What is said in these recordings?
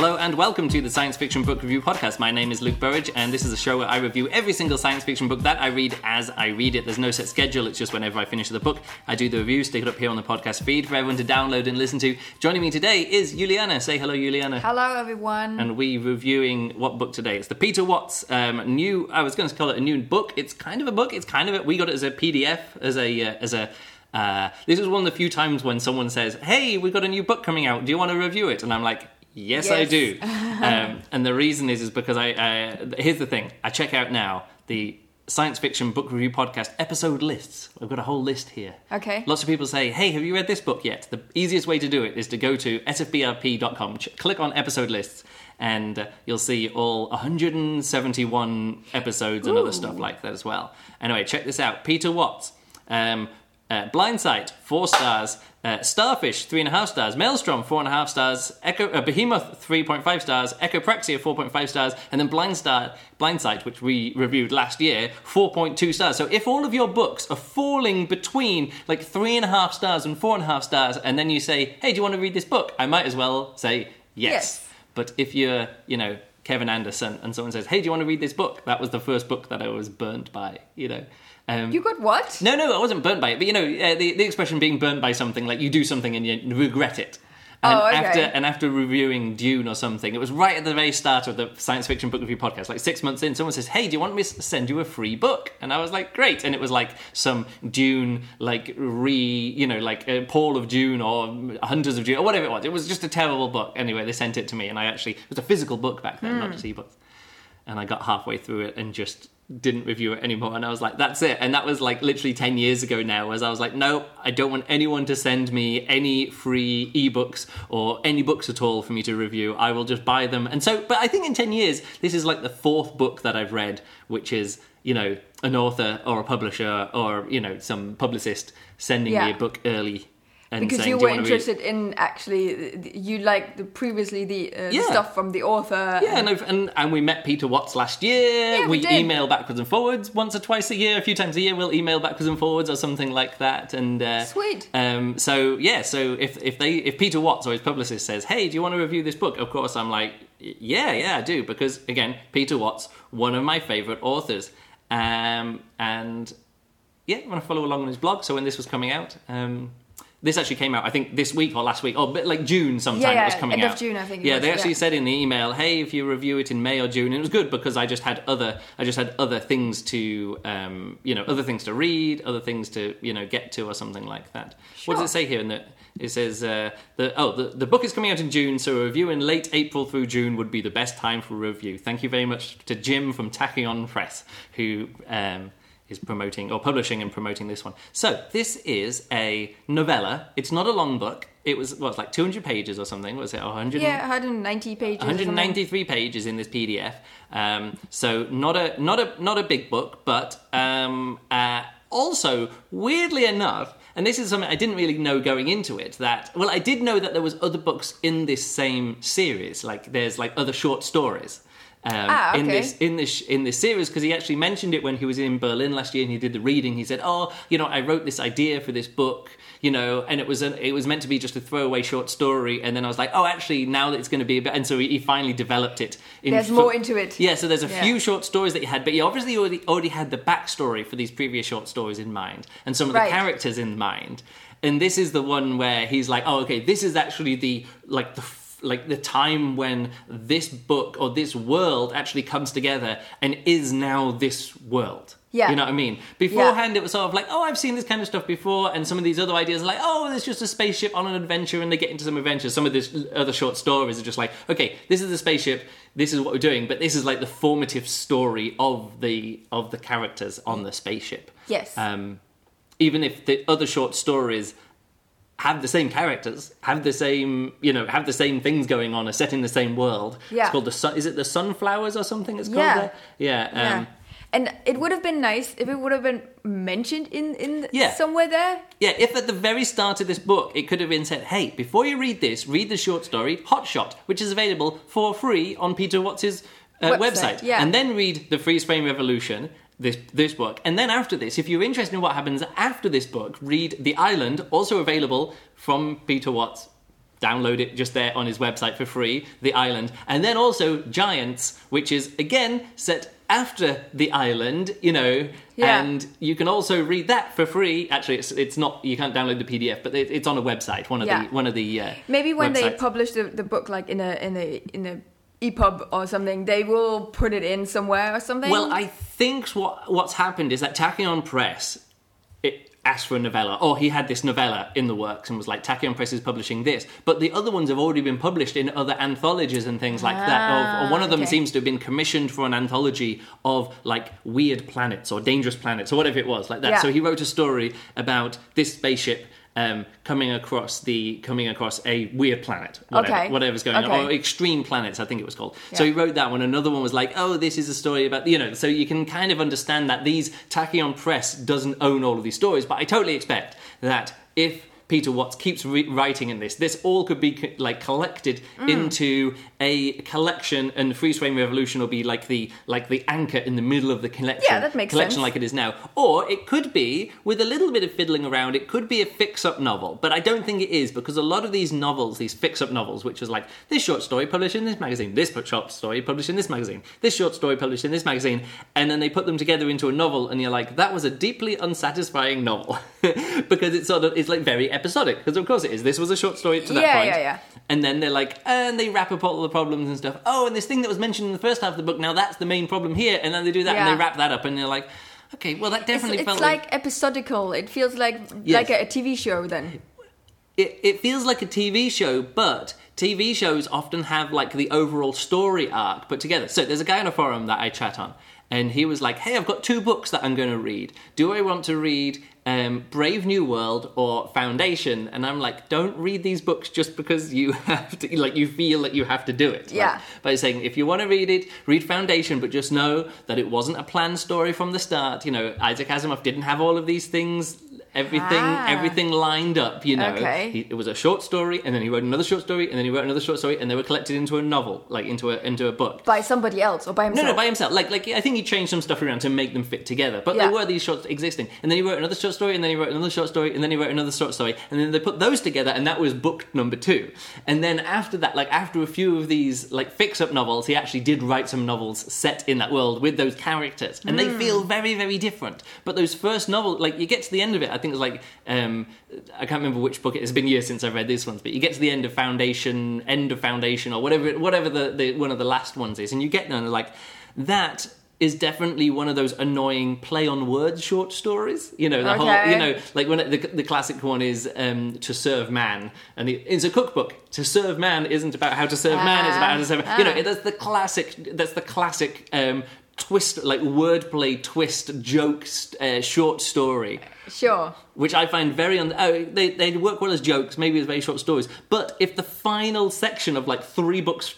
Hello and welcome to the Science Fiction Book Review Podcast. My name is Luke Burridge and this is a show where I review every single science fiction book that I read as I read it. There's no set schedule, it's just whenever I finish the book, I do the review, stick it up here on the podcast feed for everyone to download and listen to. Joining me today is Juliana. Say hello, Juliana. Hello, everyone. And we're reviewing what book today? It's the Peter Watts new, I was going to call it a new book. It's kind of a book, we got it as a PDF, this is one of the few times when someone says, hey, we've got a new book coming out, do you want to review it? And I'm like, Yes, I do. And the reason is because here's the thing. I check out now the Science Fiction Book Review Podcast episode lists. I've got a whole list here. Okay. Lots of people say, hey, have you read this book yet? The easiest way to do it is to go to sfbrp.com, click on episode lists, and you'll see all 171 episodes and other stuff like that as well. Anyway, check this out. Peter Watts. Blindsight, 4 stars. Starfish, 3.5 stars. Maelstrom, 4.5 stars. Behemoth, 3.5 stars. Echopraxia, 4.5 stars. And then Blindsight, which we reviewed last year, 4.2 stars. So if all of your books are falling between like 3.5 stars and 4.5 stars, and then you say, hey, do you want to read this book? I might as well say yes. But if you're, Kevin Anderson, and someone says, hey, do you want to read this book? That was the first book that I was burnt by, You got what? No, I wasn't burnt by it. But, the expression being burnt by something, like you do something and you regret it. And okay. after reviewing Dune or something, it was right at the very start of the Science Fiction Book Review Podcast, like 6 months in, someone says, hey, do you want me to send you a free book? And I was like, great. And it was like some Dune, Paul of Dune or Hunters of Dune or whatever it was. It was just a terrible book. Anyway, they sent it to me and it was a physical book back then, not just ebooks. And I got halfway through it and just didn't review it anymore, and I was like, that's it. And that was like literally 10 years ago now, as I was like, no, I don't want anyone to send me any free ebooks or any books at all for me to review. I will just buy them. And so, but I think in 10 years, this is like the 4th book that I've read, which is, an author or a publisher or, some publicist sending me a book early. And because saying, you were interested in actually, you liked the stuff from the author. Yeah, and we met Peter Watts last year. Yeah, we did. Email backwards and forwards once or twice a year, a few times a year. We'll email backwards and forwards or something like that. And sweet. So if Peter Watts or his publicist says, hey, do you want to review this book? Of course, I'm like, yeah, I do, because again, Peter Watts, one of my favourite authors, and yeah, I want to follow along on his blog. So when this was coming out. This actually came out, I think, this week or last week, or like June sometime it was coming out. End of June, I think. They actually said in the email, hey, if you review it in May or June, and it was good because I just had other things to, other things to read, other things to, get to or something like that. Sure. What does it say here? It says, the book is coming out in June, so a review in late April through June would be the best time for a review. Thank you very much to Jim from Tachyon Press, who is promoting or publishing and promoting this one. So this is a novella. It's not a long book. It was like 200 pages or something. Was it 100? Yeah, 190 pages. 193 pages in this PDF. So not a big book, but also weirdly enough, and this is something I didn't really know going into it, I did know that there was other books in this same series. Like there's like other short stories. In this series, because he actually mentioned it when he was in Berlin last year and he did the reading. He said, I wrote this idea for this book, and it was meant to be just a throwaway short story, and then I was like, actually now that it's going to be a bit, and so he finally developed it. There's more into it. Yeah, so there's a few short stories that he had, but he obviously already had the backstory for these previous short stories in mind, and some of the characters in mind. And this is the one where he's like, this is actually the time when this book or this world actually comes together and is now this world. Yeah. You know what I mean? Beforehand, it was sort of like, I've seen this kind of stuff before, and some of these other ideas are like, there's just a spaceship on an adventure, and they get into some adventures. Some of these other short stories are just like, okay, this is the spaceship, this is what we're doing, but this is like the formative story of the characters on the spaceship. Yes. Even if the other short stories have the same characters, have the same things going on, are set in the same world. Yeah. It's called is it the Sunflowers or something it's called there? Yeah. And it would have been nice if it would have been mentioned in somewhere there. Yeah, if at the very start of this book it could have been said, hey, before you read this, read the short story Hotshot, which is available for free on Peter Watts' website. Yeah. And then read The Freeze Frame Revolution, this book. And then after this, if you're interested in what happens after this book, read The Island, also available from Peter Watts download it just there on his website for free, The Island. And then also Giants, which is, again, set after The Island, and you can also read that for free. Actually, it's not, you can't download the PDF, but it's on a website, one of the maybe when websites. They publish the book like in a EPUB or something, they will put it in somewhere or something. Well, I think what's happened is that Tachyon Press asked for a novella, or he had this novella in the works and was like, Tachyon Press is publishing this, but the other ones have already been published in other anthologies and things like that, or one of them seems to have been commissioned for an anthology of like weird planets or dangerous planets or whatever it was, like that. So he wrote a story about this spaceship coming across a weird planet, whatever's going on, or extreme planets, I think it was called. So he wrote that one. Another one was like, oh, this is a story about, so you can kind of understand that these Tachyon Press doesn't own all of these stories, but I totally expect that if Peter Watts keeps writing in this all could be collected into a collection, and Freeze Frame Revolution will be like the anchor in the middle of the collection. Yeah, that makes collection sense. Like it is now. Or it could be, with a little bit of fiddling around, it could be a fix-up novel, but I don't think it is, because a lot of these novels, these fix-up novels, which is like this short story published in this magazine, this short story published in this magazine, this short story published in this magazine, and then they put them together into a novel, and you're like, that was a deeply unsatisfying novel, because it's like very episodic, because of course it is. This was a short story to that point. Yeah. And then they're like, and they wrap up all the problems and stuff. Oh, and this thing that was mentioned in the first half of the book, now that's the main problem here. And then they do that and they wrap that up, and they're like, okay, well that definitely felt like... It's like episodical. It feels like a TV show then. It feels like a TV show, but TV shows often have like the overall story arc put together. So there's a guy on a forum that I chat on, and he was like, hey, I've got 2 books that I'm going to read. Do I want to read Brave New World or Foundation? And I'm like, don't read these books just because you have to, like, you feel that you have to do it. Yeah. Like, by saying, if you want to read it, read Foundation, but just know that it wasn't a planned story from the start. Isaac Asimov didn't have all of these things, everything lined up, Okay. It was a short story, and then he wrote another short story, and then he wrote another short story, and they were collected into a novel, like into a book. By somebody else or by himself? No, by himself. Like I think he changed some stuff around to make them fit together. But there were these shorts existing. And then he wrote another short story, and then he wrote another short story, and then he wrote another short story, and then they put those together, and that was book number 2. And then after that, like after a few of these like fix-up novels, he actually did write some novels set in that world with those characters. And they feel very, very different. But those first novels, like you get to the end of it, I think it was like I can't remember which book it is. It's been years since I've read these ones, but you get to the end of Foundation, or whatever the one of the last ones is, and you get there and like, that is definitely one of those annoying play on words short stories. Whole, like when the classic one is To Serve Man, and it's a cookbook. To Serve Man isn't about how to serve man; it's about how to serve. That's the classic twist, like wordplay twist joke short story. Sure. Which I find very... they work well as jokes, maybe as very short stories. But if the final section of like 3 books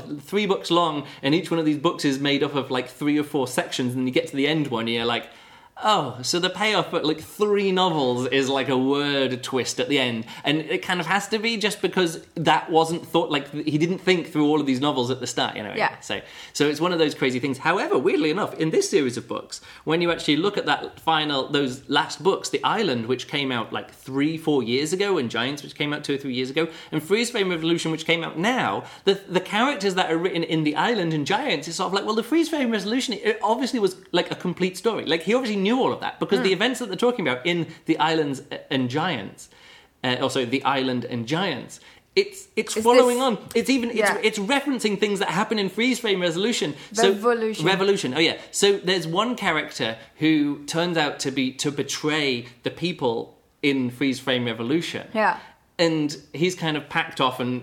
long, and each one of these books is made up of like 3 or 4 sections, and you get to the end one, and you're like, oh, so the payoff at like 3 novels is like a word twist at the end. And it kind of has to be, just because that wasn't thought, like he didn't think through all of these novels at the start, Yeah. So it's one of those crazy things. However, weirdly enough, in this series of books, when you actually look at those last books, The Island, which came out like 3-4 years ago, and Giants, which came out 2 or 3 years ago, and Freeze Frame Revolution, which came out now, the characters that are written in The Island and Giants is sort of like, well, the Freeze Frame Revolution, it obviously was like a complete story. Like he obviously knew all of that, because the events that they're talking about in The Islands and Giants, The Island and Giants, it's following on. It's referencing things that happen in Freeze Frame Revolution. Revolution. Oh yeah. So there's one character who turns out to betray the people in Freeze Frame Revolution. Yeah. And he's kind of packed off and,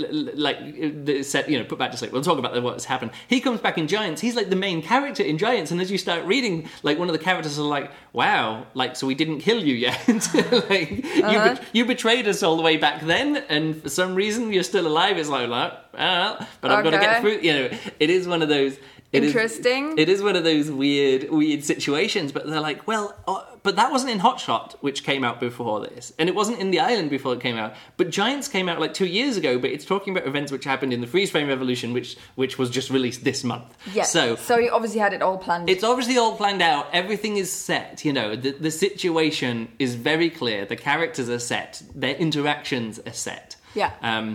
put back to sleep. We'll talk about what's happened. He comes back in Giants. He's like the main character in Giants. And as you start reading, like one of the characters are like, wow, like, so we didn't kill you yet. You betrayed us all the way back then. And for some reason you're still alive. It's like, but I've got to get through. It is one of those... Interesting. It is one of those weird situations, but they're like, well, but that wasn't in Hotshot, which came out before this, and it wasn't in The Island before it came out. But Giants came out like 2 years ago, but it's talking about events which happened in the Freeze Frame Revolution, which was just released this month. Yeah. So you obviously had it all planned. It's obviously all planned out. Everything is set. The situation is very clear. The characters are set. Their interactions are set. Yeah.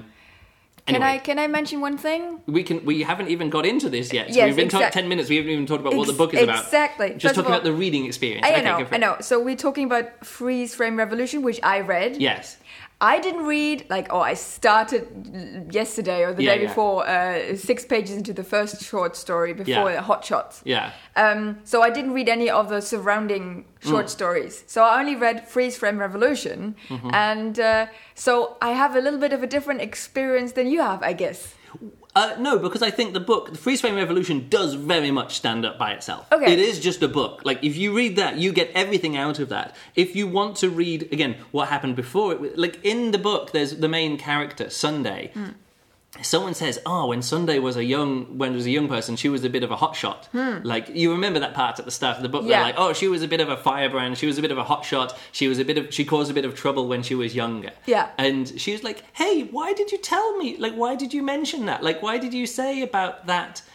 Anyway, Can I mention one thing? We haven't even got into this yet. So Yes, we've been talking 10 minutes. We haven't even talked about what the book is about. Exactly. Just First of talking all, about the reading experience. I know. So we're talking about Freeze Frame Revolution, which I read. Yes. I didn't read, I started yesterday or the day before, 6 pages into the first short story before Hot Shots. Yeah. So I didn't read any of the surrounding short stories. So I only read Freeze Frame Revolution. Mm-hmm. And so I have a little bit of a different experience than you have, I guess. No, because I think the book, The Freeze Frame Revolution, does very much stand up by itself. Okay. It is just a book. Like, if you read that, you get everything out of that. If you want to read, again, what happened before, in the book, there's the main character, Sunday. Someone says, when Sunday was a young person, she was a bit of a hotshot. Like, you remember that part at the start of the book? Yeah. Where she was a bit of a firebrand, she was a bit of a hotshot, she caused a bit of trouble when she was younger. Yeah. And she was like, hey, why did you tell me? Like, why did you mention that? Like, why did you say about that?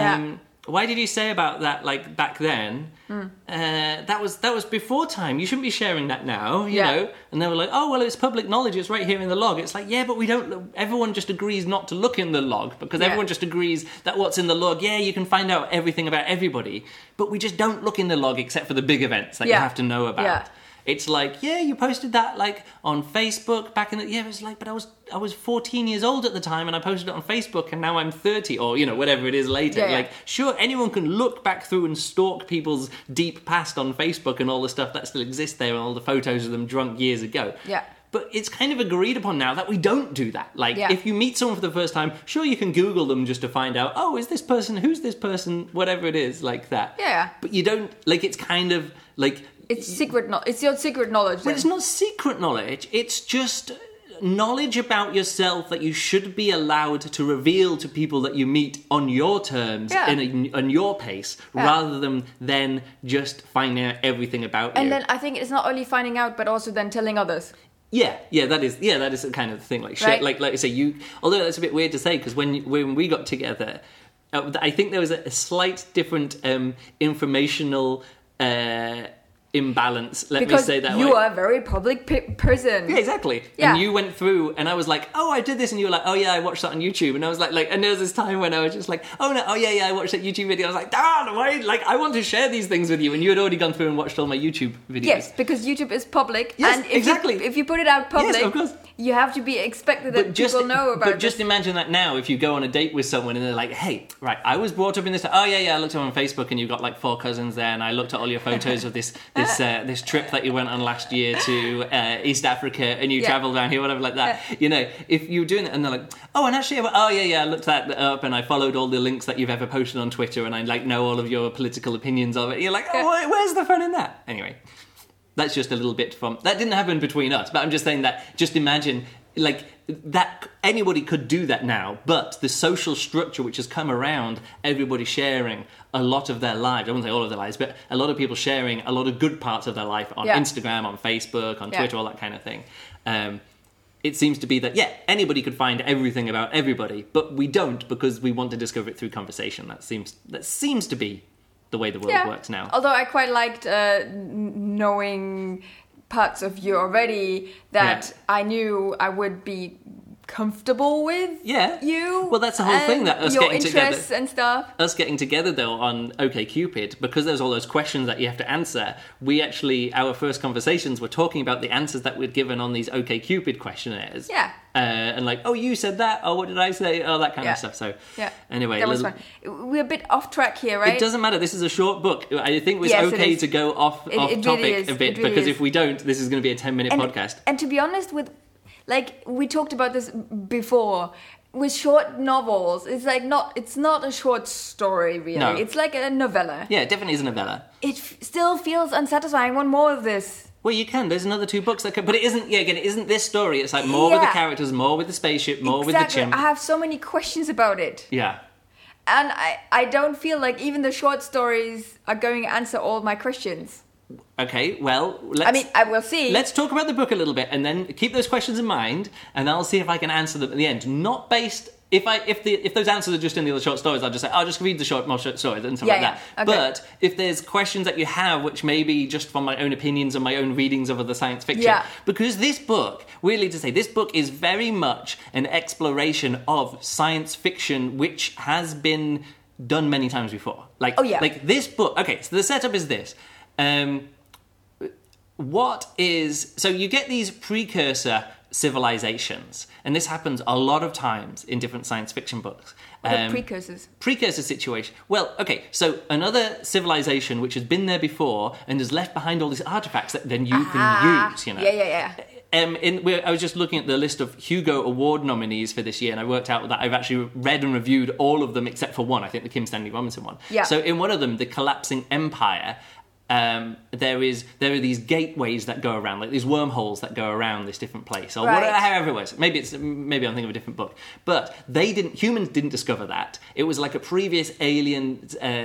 Why did you say about that, like, back then? That was before time. You shouldn't be sharing that now, you know? And they were like, oh, well, it's public knowledge. It's right here in the log. It's like, yeah, but we don't... Everyone just agrees not to look in the log because everyone just agrees that what's in the log, you can find out everything about everybody. But we just don't look in the log except for the big events that you have to know about. Yeah. It's like, you posted that, like, on Facebook back in the... Yeah, it was like, but I was 14 years old at the time and I posted it on Facebook and now I'm 30 or, whatever it is later. Yeah. Like, sure, anyone can look back through and stalk people's deep past on Facebook and all the stuff that still exists there and all the photos of them drunk years ago. Yeah. But it's kind of agreed upon now that we don't do that. Like, if you meet someone for the first time, sure, you can Google them just to find out, who's this person, whatever it is, like that. Yeah. But you don't, like, it's kind of, like... It's it's your secret knowledge. Well, it's not secret knowledge. It's just knowledge about yourself that you should be allowed to reveal to people that you meet on your terms, on your pace, rather than just finding out everything about you. And then I think it's not only finding out, but also then telling others. Yeah, that is the kind of thing. Like, right? like I say, although that's a bit weird to say, because when we got together, I think there was a slight different informational imbalance, let me say that way. You are a very public person. Yeah, exactly. Yeah. And you went through, and I was like, I did this, and you were like, I watched that on YouTube. And I was like, and there was this time when I was just like, I watched that YouTube video. I was like, why? Like, I want to share these things with you. And you had already gone through and watched all my YouTube videos. Yes, because YouTube is public. Yes, and if you put it out public, yes, of course. You have to be expected that people know about it. But just imagine that now, if you go on a date with someone and they're like, hey, right, I was brought up in this... I looked up on Facebook and you've got like 4 cousins there and I looked at all your photos of this trip that you went on last year to East Africa and you travelled down here, whatever like that. Yeah. If you're doing it and they're like, and actually, I looked that up and I followed all the links that you've ever posted on Twitter and I like know all of your political opinions of it. You're like, where's the fun in that? Anyway. That's just a little bit that didn't happen between us, but I'm just saying that, just imagine, like, that anybody could do that now, but the social structure which has come around, everybody sharing a lot of their lives, I wouldn't say all of their lives, but a lot of people sharing a lot of good parts of their life on Instagram, on Facebook, on Twitter, all that kind of thing. It seems to be that, anybody could find everything about everybody, but we don't because we want to discover it through conversation. That seems to be the way the world works now. Although I quite liked knowing parts of you already that I knew I would be comfortable with you. Well, that's the whole thing, that us your getting interests together and stuff. Us getting together though on OkCupid, because there's all those questions that you have to answer. We actually, our first conversations were talking about the answers that we'd given on these OkCupid questionnaires. Yeah. And like, you said that, what did I say? That kind of stuff. So anyway, that was fun. We're a bit off track here, right? It doesn't matter. This is a short book. I think it's okay to go off topic really a bit, because if we don't, this is going to be a 10-minute podcast. And to be honest, like we talked about this before, with short novels, it's like it's not a short story really. No. It's like a novella. Yeah, it definitely is a novella. It still feels unsatisfying. I want more of this. Well, you can. There's another 2 books that can, but it isn't. Yeah, again, it isn't this story. It's like more with the characters, more with the spaceship, more with the chimp. I have so many questions about it. Yeah. And I don't feel like even the short stories are going to answer all my questions. Okay, well, I will see. Let's talk about the book a little bit and then keep those questions in mind and I'll see if I can answer them at the end. Not based if those answers are just in the other short stories, I'll just say, I'll just read the more short stories and stuff like that. Okay. But if there's questions that you have, which may be just from my own opinions and my own readings of other science fiction, because this book, weirdly to say, this book is very much an exploration of science fiction, which has been done many times before. Like this book. Okay, so the setup is this. So you get these precursor civilizations, and this happens a lot of times in different science fiction books. What are precursors? Precursor situation. Well, okay, so another civilization which has been there before and has left behind all these artifacts that then you can use, you know. Yeah. I was just looking at the list of Hugo Award nominees for this year, and I worked out that I've actually read and reviewed all of them except for one, I think the Kim Stanley Robinson one. Yeah. So in one of them, The Collapsing Empire, there are these gateways that go around, like these wormholes that go around this different place, or whatever, however it was. Maybe I'm thinking of a different book, but humans didn't discover that. It was like a previous alien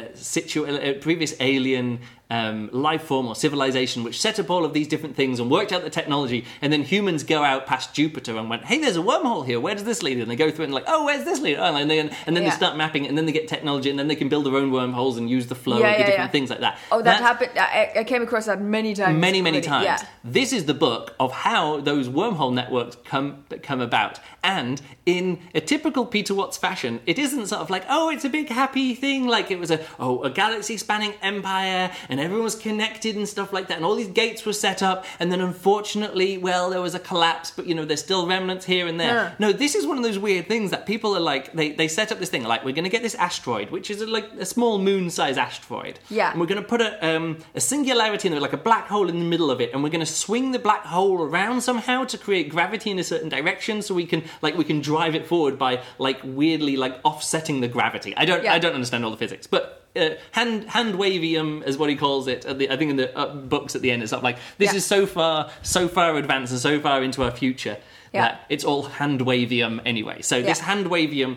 life form or civilization which set up all of these different things and worked out the technology, and then humans go out past Jupiter and went, hey, there's a wormhole here, where does this lead? And they go through it and like, oh, where's this lead? Oh, and then they start mapping it, and then they get technology, and then they can build their own wormholes and use the flow of the different things like that. Oh, that happened. I came across that many times. Many times. Yeah. This is the book of how those wormhole networks come about. And in a typical Peter Watts fashion, it isn't sort of like, oh, it's a big happy thing, like it was a galaxy-spanning empire, and everyone was connected and stuff like that, and all these gates were set up, and then unfortunately, well, there was a collapse, but, you know, there's still remnants here and there. No, this is one of those weird things that people are like, they set up this thing, like, we're going to get this asteroid, which is like a small moon-sized asteroid. Yeah. And we're going to put a singularity in there, like a black hole in the middle of it, and we're going to swing the black hole around somehow to create gravity in a certain direction, so we can drive it forward by, like, weirdly, like, offsetting the gravity. I don't understand all the physics, but hand wavium is what he calls it. I think in the books at the end, it's sort of like, this is so far advanced and so far into our future that it's all hand wavium anyway. So this hand wavium.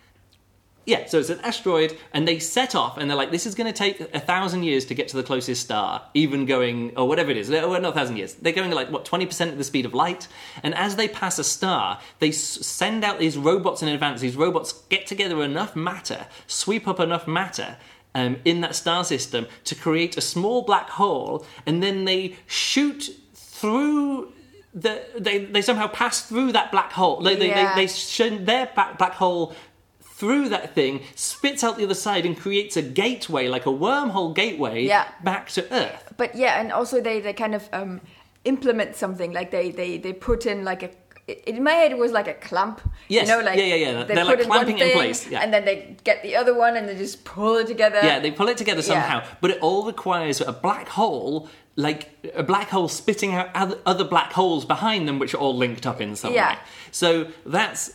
Yeah, so it's an asteroid, and they set off, and they're like, this is going to take 1,000 years to get to the closest star, even going, or whatever it is, not 1,000 years. They're going like, 20% of the speed of light, and as they pass a star, they send out these robots in advance. These robots get together enough matter, sweep up enough matter, in that star system to create a small black hole, and then they shoot through... They somehow pass through that black hole. They send their black hole through that thing, spits out the other side, and creates a gateway, like a wormhole gateway, back to Earth. But and also they kind of implement something, like they put in like a... In my head, it was like a clamp. Yes. You know, like They're like clamping in place. Yeah. And then they get the other one and they just pull it together. Yeah, they pull it together somehow. But it all requires a black hole, like a black hole spitting out other black holes behind them, which are all linked up in some way. So that's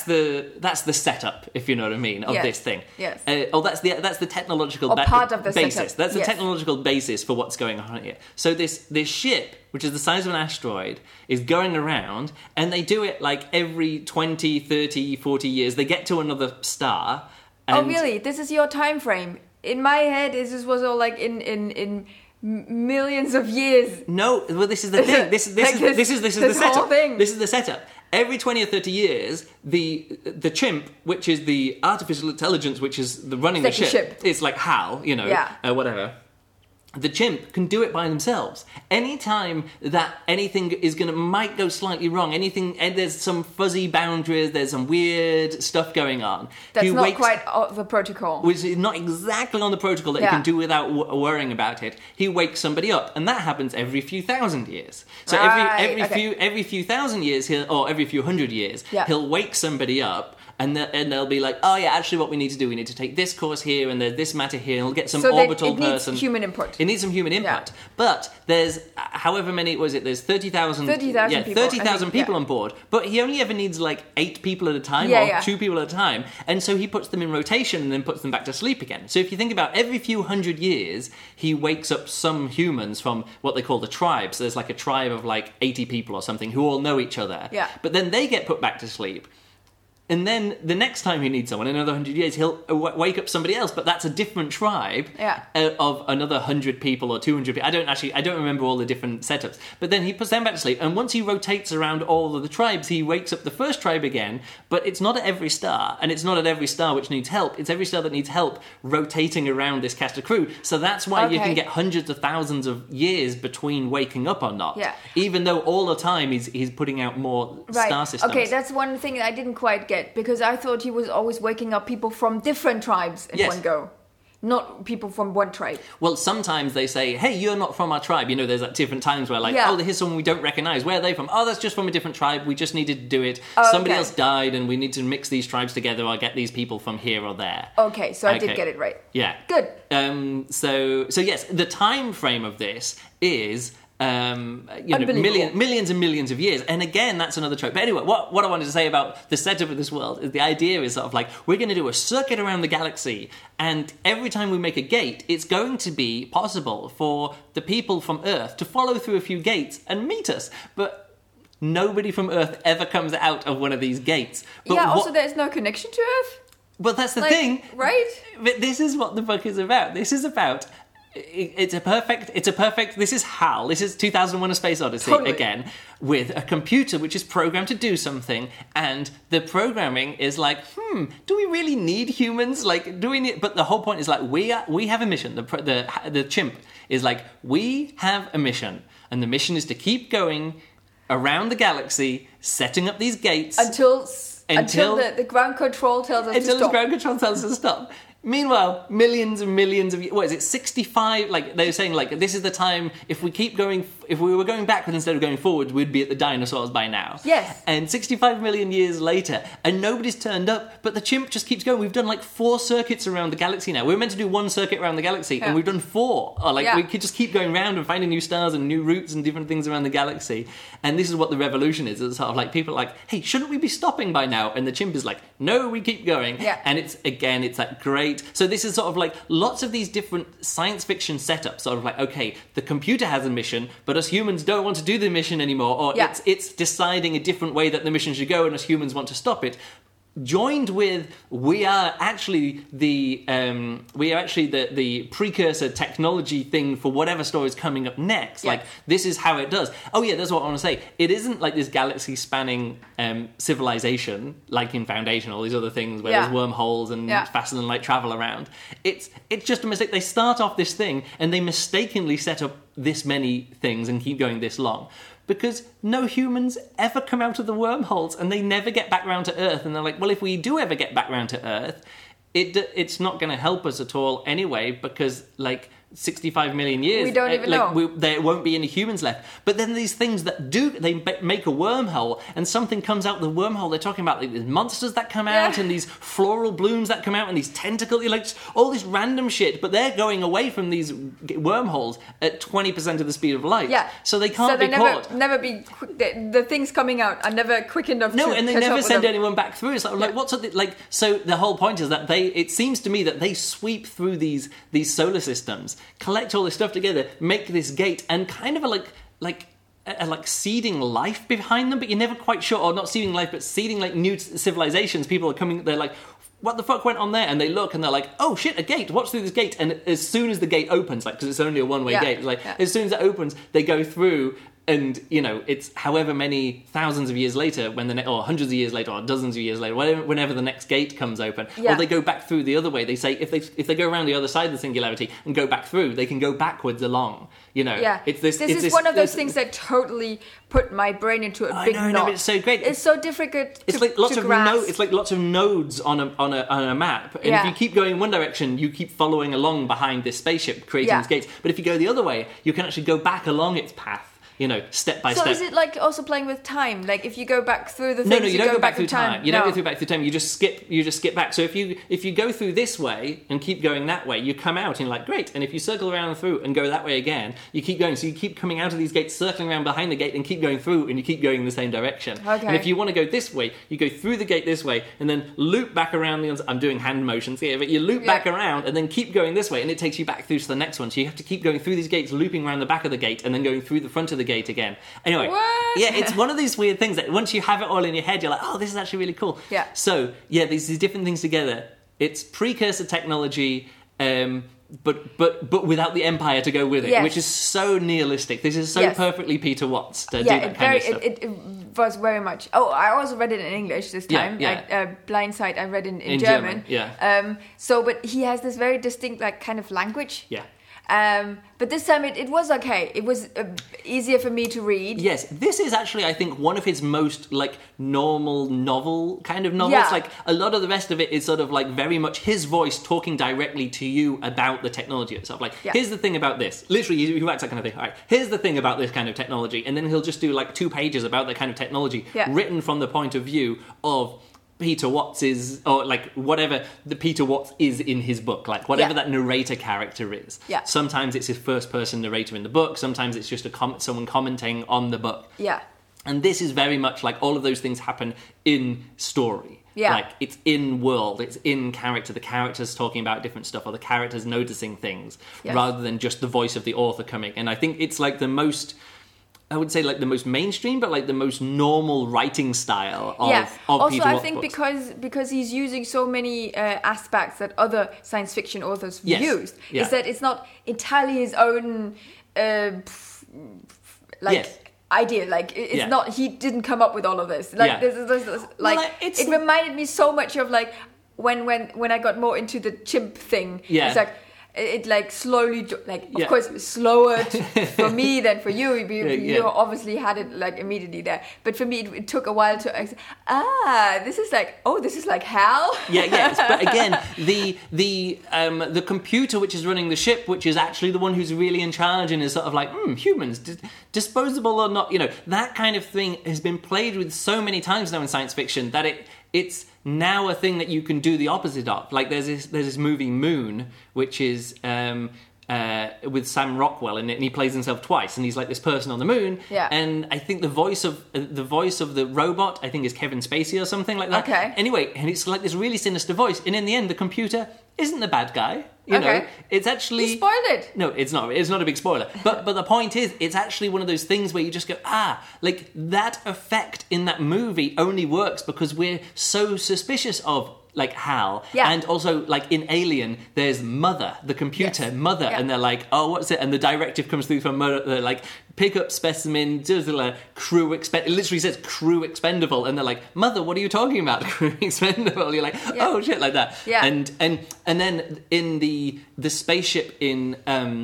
the setup, if you know what I mean, of this thing. Yes. That's the technological part of the basis. setup. That's the technological basis for what's going on here. So this ship, which is the size of an asteroid, is going around, and they do it like every 20, 30, 40 years. They get to another star. Oh, really? This is your time frame? In my head, this was all like in millions of years. No, well, this is the thing. This is the setup. Whole thing. This is the setup. Every 20 or 30 years, the chimp, which is the artificial intelligence, which is the running the ship, it's like HAL, you know, whatever. The chimp can do it by themselves. Anytime that anything might go slightly wrong, there's some fuzzy boundaries, there's some weird stuff going on. That's not quite the protocol. Which is not exactly on the protocol that you can do without worrying about it. He wakes somebody up, and that happens every few thousand years. So every few thousand years, or every few hundred years, he'll wake somebody up. And they'll be like, oh yeah, actually what we need to do, we need to take this course here, and there's this matter here, and we'll get some orbital person. It needs human input. It needs some human input. Yeah. But there's, however many, there's 30,000 people. 30,000 people on board. But he only ever needs like 8 people at a time, or 2 people at a time. And so he puts them in rotation and then puts them back to sleep again. So if you think about every few hundred years, he wakes up some humans from what they call the tribe. So there's like a tribe of like 80 people or something who all know each other. Yeah. But then they get put back to sleep. And then the next time he needs someone, in another 100 years, he'll wake up somebody else, but that's a different tribe of another 100 people or 200 people. I don't remember all the different setups. But then he puts them back to sleep, and once he rotates around all of the tribes, he wakes up the first tribe again, but it's not at every star, and it's not at every star which needs help. It's every star that needs help rotating around this cast of crew. So that's why you can get hundreds of thousands of years between waking up or not. Yeah. Even though all the time he's putting out more star systems. Okay, that's one thing that I didn't quite get, because I thought he was always waking up people from different tribes in one go. Not people from one tribe. Well, sometimes they say, hey, you're not from our tribe. You know, there's like different times where like, oh, here's someone we don't recognize. Where are they from? Oh, that's just from a different tribe. We just needed to do it. Somebody else died and we need to mix these tribes together or get these people from here or there. Okay, so I did get it right. Yeah. Good. So yes, the time frame of this is... millions and millions of years. And again, that's another trope. But anyway, what I wanted to say about the setup of this world is the idea is sort of like, we're going to do a circuit around the galaxy, and every time we make a gate, it's going to be possible for the people from Earth to follow through a few gates and meet us. But nobody from Earth ever comes out of one of these gates. But also there's no connection to Earth. Well, that's the thing. Right? But this is what the book is about. This is about... It's a perfect. This is HAL. This is 2001: A Space Odyssey again, with a computer which is programmed to do something, and the programming is like, do we really need humans? Like, do we need? But the whole point is like, we have a mission. The chimp is like, we have a mission, and the mission is to keep going around the galaxy, setting up these gates until the ground control tells us to stop. Until the ground control tells us to stop. Meanwhile, millions and millions of years... What is it, 65? Like, they were saying, like, this is the time... If we were going backwards instead of going forwards, we'd be at the dinosaurs by now. Yes. And 65 million years later, and nobody's turned up, but the chimp just keeps going. We've done, like, 4 circuits around the galaxy now. We were meant to do 1 circuit around the galaxy, and we've done 4. Or, we could just keep going around and finding new stars and new routes and different things around the galaxy. And this is what the revolution is. It's sort of like, people are like, hey, shouldn't we be stopping by now? And the chimp is like, no, we keep going. Yeah. And it's that great... So this is sort of like lots of these different science fiction setups, sort of like, okay, the computer has a mission, but us humans don't want to do the mission anymore, or it's deciding a different way that the mission should go, and us humans want to stop it. Joined with we are actually the precursor technology thing for whatever story is coming up next. Like, this is how it does. Oh yeah, that's what I want to say. It isn't like this galaxy spanning civilization like in Foundation, all these other things where there's wormholes and faster than light travel around. It's just a mistake. They start off this thing and they mistakenly set up this many things and keep going this long. Because no humans ever come out of the wormholes, and they never get back round to Earth. And they're like, well, if we do ever get back round to Earth, it's not going to help us at all anyway, because, like, 65 million years... We don't even know. There won't be any humans left. But then these things that do... They make a wormhole, and something comes out the wormhole. They're talking about, like, these monsters that come out, and these floral blooms that come out, and these tentacles... Like, all this random shit, but they're going away from these wormholes at 20% of the speed of light. Yeah. So they can't be caught. Never be... The things coming out are never quick enough No, to and they catch never up send with anyone back through. It's like, what's it... Like, so the whole point is that it seems to me that they sweep through these solar systems, collect all this stuff together, make this gate, and kind of like seeding life behind them, but you're never quite sure, or not seeding life, but seeding like new civilizations. People are coming, they're like, what the fuck went on there? And they look and they're like, oh shit, a gate, watch through this gate. And as soon as the gate opens, like, because it's only a one-way gate, as soon as it opens, they go through. And, you know, it's however many thousands of years later, or hundreds of years later, or dozens of years later, whenever the next gate comes open, or they go back through the other way. They say if they go around the other side of the singularity and go back through, they can go backwards along. You know, this is one of those things that totally put my brain into a big knot. No, it's so great. It's so difficult. It's like lots of it's like lots of nodes on a map, and if you keep going in one direction, you keep following along behind this spaceship creating these gates. But if you go the other way, you can actually go back along its path. You know, step by step. So is it like also playing with time? Like if you go back through the things, no, you don't go back through time. You don't go back through time. You just skip back. So if you go through this way and keep going that way, you come out and you're like, great. And if you circle around through and go that way again, you keep going. So you keep coming out of these gates, circling around behind the gate, and keep going through, and you keep going in the same direction. Okay. And if you want to go this way, you go through the gate this way, and then loop back around the. I'm doing hand motions here, but you loop back around and then keep going this way, and it takes you back through to the next one. So you have to keep going through these gates, looping around the back of the gate, and then going through the front of the investigate again. Anyway, What? yeah, it's one of these weird things that once you have it all in your head, you're like, oh, this is actually really cool. Yeah. So, yeah, these different things together. It's precursor technology, but without the Empire to go with it, Yes. which is so nihilistic. This is so Yes. perfectly Peter Watts to do that kind of stuff. It was very much. Oh, I also read it in English this time. Yeah. Blindside, I read in In German. German, But he has this very distinct like kind of language. Yeah. But this time it was okay. It was easier for me to read. Yes, this is actually, I think, one of his most, like, normal novel kind of novels. Yeah. Like, a lot of the rest of it is sort of, like, very much his voice talking directly to you about the technology itself. Like, Yeah. here's the thing about this. Literally, he writes that kind of thing. All right, here's the thing about this kind of technology. And then he'll just do, like, 2 pages about that kind of technology, Yeah. written from the point of view of Peter Watts is, or like whatever the Peter Watts is in his book, like whatever Yeah. that narrator character is. Yeah. Sometimes it's his first person narrator in the book. Sometimes it's just someone commenting on the book. Yeah. And this is very much like all of those things happen in story. Yeah. Like it's in world, it's in character. The characters talking about different stuff, or the characters noticing things, Yes. rather than just the voice of the author coming. And I think it's like the most, I would say, like the most mainstream, but like the most normal writing style of Also, Peter I Watts think books. because he's using so many aspects that other science fiction authors Yes. used, Yeah. is that it's not entirely his own Yes. idea. Like it's Yeah. not. He didn't come up with all of this. Like Yeah. this like it's- it reminded me so much of like when I got more into the chimp thing. Yeah. It's like. It like slowly, like Yeah. of course slower for me than for you. You Yeah. obviously had it like immediately there, but for me it took a while to. This is like hell. Yes, but again, the computer which is running the ship, which is actually the one who's really in charge and is sort of like, humans, disposable or not, that kind of thing has been played with so many times now in science fiction that it's now a thing that you can do the opposite of. Like there's this movie Moon, which is with Sam Rockwell in it, and he plays himself twice, and he's like this person on the moon. Yeah. And I think the voice of the robot, I think, is Kevin Spacey or something like that. Okay. Anyway, and it's like this really sinister voice, and in the end, the computer isn't the bad guy. You know, it's actually You spoiled it. No, it's not. It's not a big spoiler. But the point is, it's actually one of those things where you just go, like that effect in that movie only works because we're so suspicious of like Hal. Yeah. And also like in Alien, there's Mother, the computer, Yes. Mother, Yeah. and they're like, oh, what's it? And the directive comes through from Mother, they're like, pick up specimen, crew it literally says crew expendable, and they're like, Mother, what are you talking about? Crew expendable. You're like, oh shit, like that. Yeah. And then in the spaceship in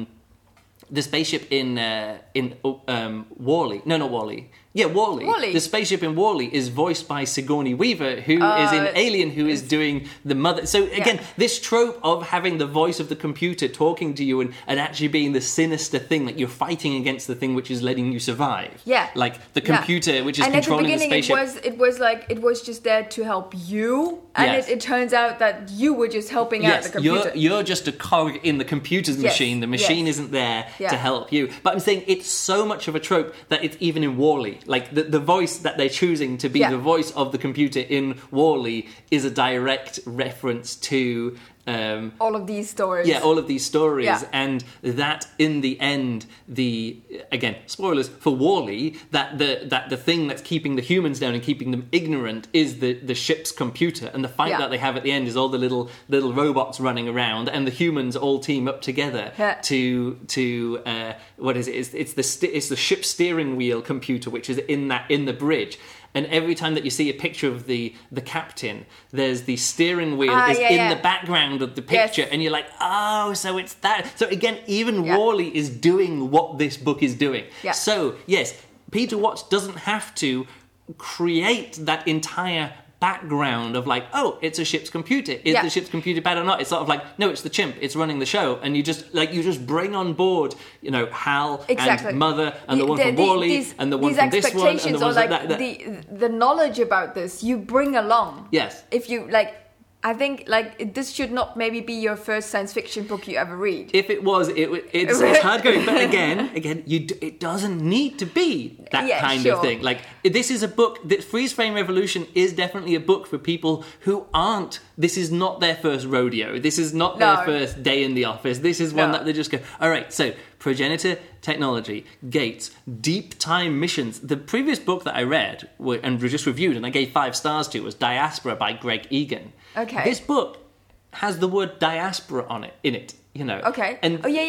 WALL-E. No, not WALL-E. Yeah, WALL-E. WALL-E. The spaceship in WALL-E is voiced by Sigourney Weaver, who is in Alien, who is doing the mother. So again, this trope of having the voice of the computer talking to you and actually being the sinister thing, like you're fighting against the thing which is letting you survive. Yeah. Like the computer which is and controlling the at the beginning, spaceship. it was just there to help you, and Yes. it turns out that you were just helping out the computer. You're just a cog in the computer's machine. The machine isn't there Yeah. to help you. But I'm saying it's so much of a trope that it's even in WALL-E. Like the voice that they're choosing to be Yeah. the voice of the computer in WALL-E is a direct reference to all of these stories. yeah, all of these stories, Yeah. and that in the end, again spoilers for WALL-E, that the thing that's keeping the humans down and keeping them ignorant is the ship's computer, and the fight Yeah. that they have at the end is all the little robots running around, and the humans all team up together Yeah. to what is it? It's the ship's steering wheel computer, which is in the bridge. And every time that you see a picture of the captain, there's the steering wheel is in the background of the picture, Yes. and you're like, oh, so it's that. So again, even Yeah. WALL-E is doing what this book is doing. Yeah. So yes, Peter Watts doesn't have to create that entire background of like, oh, it's a ship's computer. Is Yeah. the ship's computer bad or not? It's sort of like, no, it's the chimp. It's running the show, and you just bring on board, Hal Exactly. and Mother and the one from WALL-E and the one these from this one and the expectations ones or like like that. the knowledge about this you bring along. Yes. If you like, I think like this should not maybe be your first science fiction book you ever read. If it was, it's hard going. But again, it doesn't need to be that kind of thing. Like this is a book. That Freeze Frame Revolution is definitely a book for people who aren't. This is not their first rodeo. This is not their first day in the office. This is one that they just go, all right. So progenitor technology, gates, deep time missions. The previous book that I read and just reviewed and I gave 5 stars to was Diaspora by Greg Egan. Okay. This book has the word diaspora in it. You know. Okay. And Well,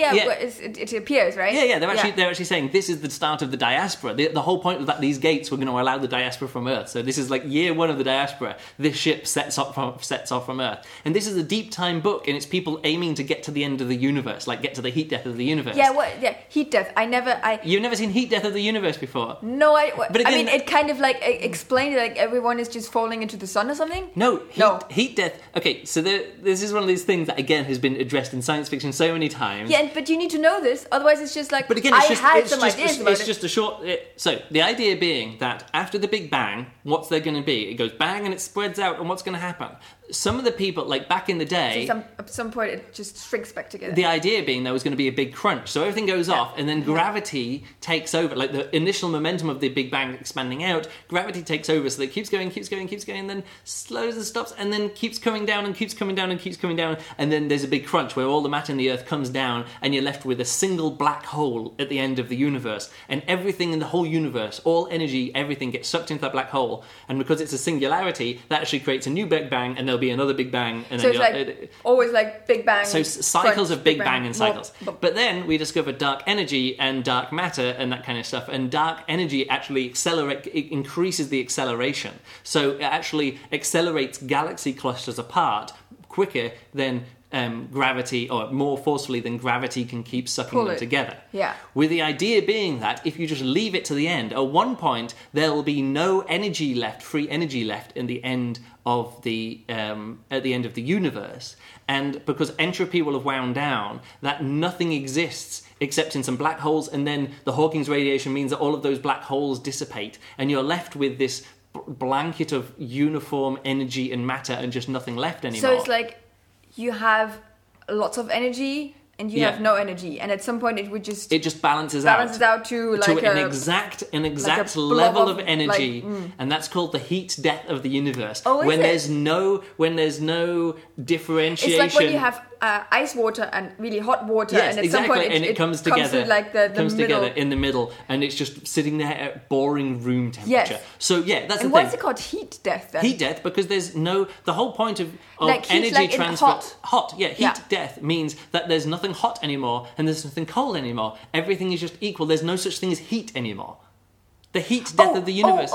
it appears, right? Yeah. They're actually saying this is the start of the diaspora. The whole point was that these gates were going to allow the diaspora from Earth. So this is like year 1 of the diaspora. This ship sets off from Earth, and this is a deep time book, and it's people aiming to get to the end of the universe, like get to the heat death of the universe. Yeah. Heat death. You've never seen heat death of the universe before? No, But again, I mean, it kind of like explained like everyone is just falling into the sun or something. No. Heat death. Okay, so this is one of these things that again has been addressed in science fiction so many times. Yeah, but you need to know this, otherwise it's just like. But again, it's just a short. So the idea being that after the Big Bang, what's there going to be? It goes bang and it spreads out, and what's going to happen? Some of the people, like back in the day, at some point it just shrinks back together. The idea being there was going to be a big crunch, so everything goes off, and then gravity takes over. Like the initial momentum of the Big Bang expanding out, gravity takes over, so that it keeps going, and then slows and stops, and then keeps coming down and keeps coming down and keeps coming down, and then there's a big crunch where all the matter in the Earth comes down, and you're left with a single black hole at the end of the universe, and everything in the whole universe, all energy, everything gets sucked into that black hole, and because it's a singularity, that actually creates a new Big Bang, and there'll be another Big Bang, and so then it's like always like Big Bang. So cycles of Big Bang and cycles. More. But then we discovered dark energy and dark matter and that kind of stuff. And dark energy actually increases the acceleration. So it actually accelerates galaxy clusters apart quicker than gravity, or more forcefully than gravity can keep sucking them together. Yeah. With the idea being that if you just leave it to the end, at one point there will be no energy left, free energy left in the end of the at the end of the universe, and because entropy will have wound down, that nothing exists except in some black holes, and then the Hawking's radiation means that all of those black holes dissipate, and you're left with this blanket of uniform energy and matter, and just nothing left anymore. So it's like you have lots of energy and you have no energy, and at some point it just balances out to like an exact like level of energy, and that's called the heat death of the universe. Oh, when there's no differentiation. It's like when you have ice water and really hot water, and at some point it comes together, like the comes middle. together in the middle, and it's just sitting there at boring room temperature. Yes. So that's the thing. And why is it called heat death then? Heat death because there's the whole point of like energy like transfer. Heat Yeah. death means that there's nothing hot anymore and there's nothing cold anymore. Everything is just equal. There's no such thing as heat anymore. The heat death of the universe.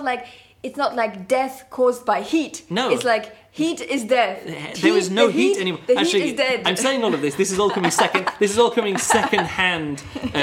It's not like death caused by heat. No. It's like heat is death. There is no heat anymore. The Actually, heat is dead. I'm saying all of this. This is all coming second. This is all coming second hand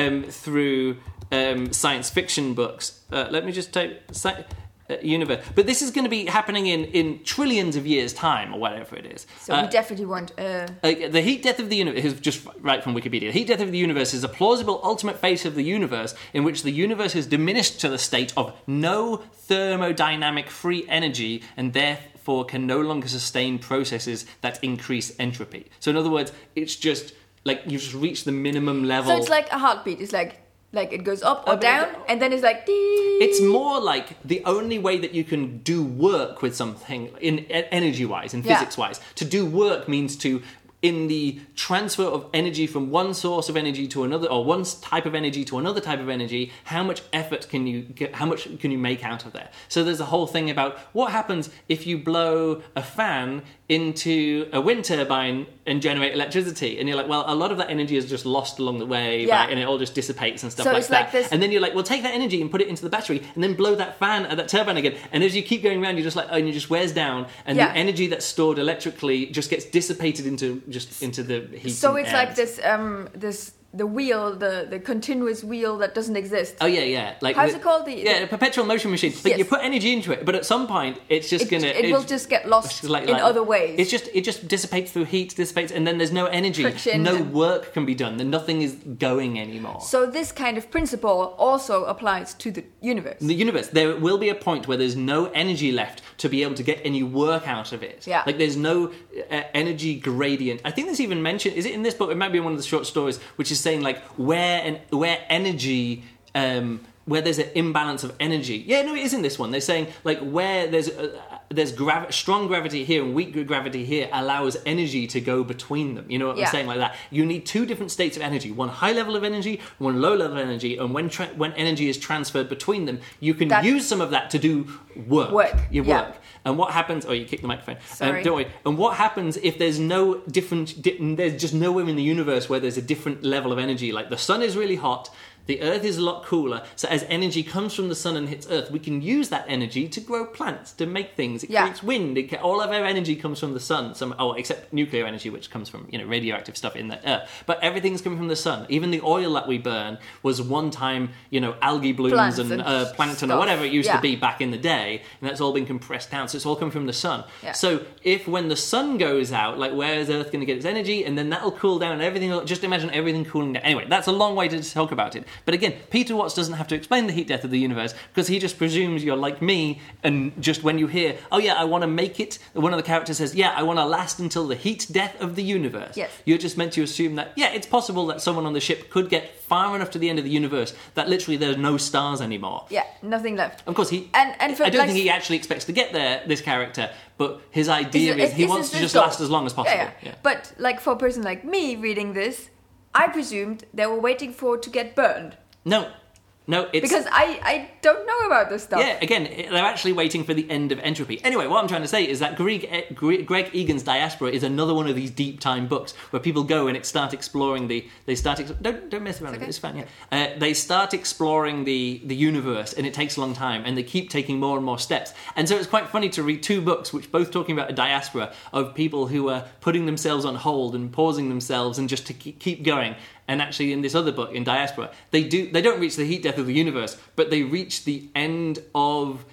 through science fiction books. Let me just take universe. But this is going to be happening in trillions of years' time, or whatever it is. So we definitely want... the heat death of the universe is just right from Wikipedia. The heat death of the universe is a plausible ultimate fate of the universe in which the universe has diminished to the state of no thermodynamic free energy and therefore can no longer sustain processes that increase entropy. So in other words, it's just like you just reach the minimum level. So it's like a heartbeat. It's like it goes up or down, and then it's like... It's more like the only way that you can do work with something, in energy-wise, in physics-wise. To do work means to, in the transfer of energy from one source of energy to another, or one type of energy to another type of energy, how much effort can you get, how much can you make out of there? So there's a whole thing about what happens if you blow a fan into a wind turbine and generate electricity, and you're like, well, a lot of that energy is just lost along the way, right? And it all just dissipates and stuff like that. And then you're like, well, take that energy and put it into the battery, and then blow that fan at that turbine again. And as you keep going around, you're just like, and it just wears down, and the energy that's stored electrically just gets dissipated into the heat. So it's like this the wheel, the continuous wheel that doesn't exist. Oh yeah. Like how's it called? A perpetual motion machine. Like you put energy into it, but at some point it's just it will just get lost in other ways. It just dissipates through heat, and then there's no energy. Friction. No work can be done. Then nothing is going anymore. So this kind of principle also applies to the universe. The universe, there will be a point where there's no energy left to be able to get any work out of it. Yeah. Like there's no energy gradient. I think there's even mentioned. Is it in this book? It might be in one of the short stories, which is saying like where energy, where there's an imbalance of energy. Yeah, no, it is in this one. They're saying like where there's there's strong gravity here and weak gravity here allows energy to go between them. You know what I'm saying? Like that. You need two different states of energy. One high level of energy, one low level of energy. And when energy is transferred between them, you can use some of that to do work. Your work. And what happens... Oh, you kicked the microphone. Sorry. Don't worry. And what happens if there's no different... There's just nowhere in the universe where there's a different level of energy. Like the sun is really hot... The Earth is a lot cooler, so as energy comes from the sun and hits Earth, we can use that energy to grow plants, to make things. It creates wind. All of our energy comes from the sun. Except nuclear energy, which comes from radioactive stuff in the Earth. But everything's coming from the sun. Even the oil that we burn was one time, algae blooms and plankton stuff. Or whatever it used to be back in the day, and that's all been compressed down. So it's all coming from the sun. Yeah. So if when the sun goes out, like where is Earth going to get its energy, and then that'll cool down and everything. Just imagine everything cooling down. Anyway, that's a long way to talk about it. But again, Peter Watts doesn't have to explain the heat death of the universe because he just presumes you're like me, and just when you hear, oh yeah, I want to make it, one of the characters says, yeah, I want to last until the heat death of the universe. Yes. You're just meant to assume that, yeah, it's possible that someone on the ship could get far enough to the end of the universe that literally there's no stars anymore. Yeah, nothing left. Of course, I don't think he actually expects to get there, this character, but his idea is he wants to just last as long as possible. Yeah. But like for a person like me reading this, I presumed they were waiting to get burned. No, it's... Because I don't know about this stuff. Yeah, again, they're actually waiting for the end of entropy. Anyway, what I'm trying to say is that Greg Egan's Diaspora is another one of these deep time books where people go and start exploring don't mess around with it, it's fine, yeah. They start exploring the universe, and it takes a long time, and they keep taking more and more steps. And so it's quite funny to read two books, which both talking about a diaspora of people who are putting themselves on hold and pausing themselves and just to keep going. And actually, in this other book, in Diaspora, they don't reach the heat death of the universe, but they reach the end of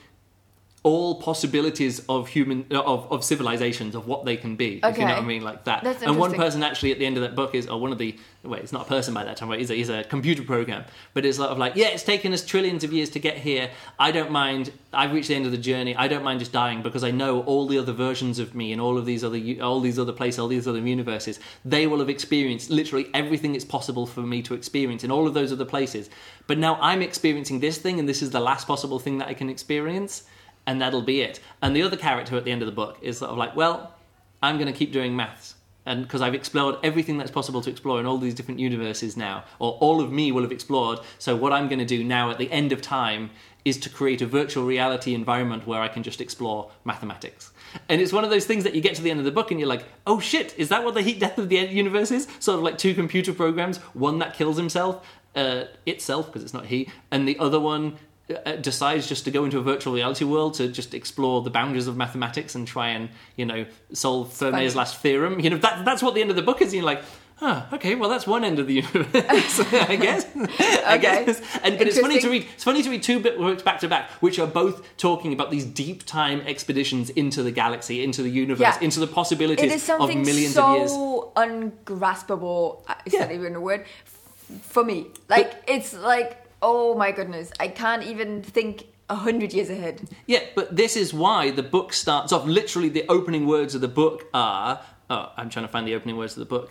all possibilities of of civilizations, of what they can be. Okay. If you know what I mean, like that. That's and one person actually at the end of that book is, it's not a person by that time, right? He's a computer program, but it's sort of like, yeah, it's taken us trillions of years to get here. I don't mind. I've reached the end of the journey. I don't mind just dying because I know all the other versions of me and all these other places, all these other universes. They will have experienced literally everything it's possible for me to experience in all of those other places. But now I'm experiencing this thing, and this is the last possible thing that I can experience. And that'll be it. And the other character at the end of the book is sort of like, well, I'm going to keep doing maths. And because I've explored everything that's possible to explore in all these different universes now, or all of me will have explored. So what I'm going to do now at the end of time is to create a virtual reality environment where I can just explore mathematics. And it's one of those things that you get to the end of the book and you're like, oh shit, is that what the heat death of the universe is? Sort of like two computer programs, one that kills itself, because it's not he, and the other one decides just to go into a virtual reality world to just explore the boundaries of mathematics and try and, solve Fermat's last theorem. That's what the end of the book is. And you're like, okay, well, that's one end of the universe, I guess. I guess. But it's funny to read. It's funny to read two books back to back, which are both talking about these deep time expeditions into the galaxy, into the universe, into the possibilities of millions of years. It is something so ungraspable. Is that even a word? For me, it's like, oh my goodness, I can't even think 100 years ahead. Yeah, but this is why the book starts off. Literally, the opening words of the book are... I'm trying to find the opening words of the book.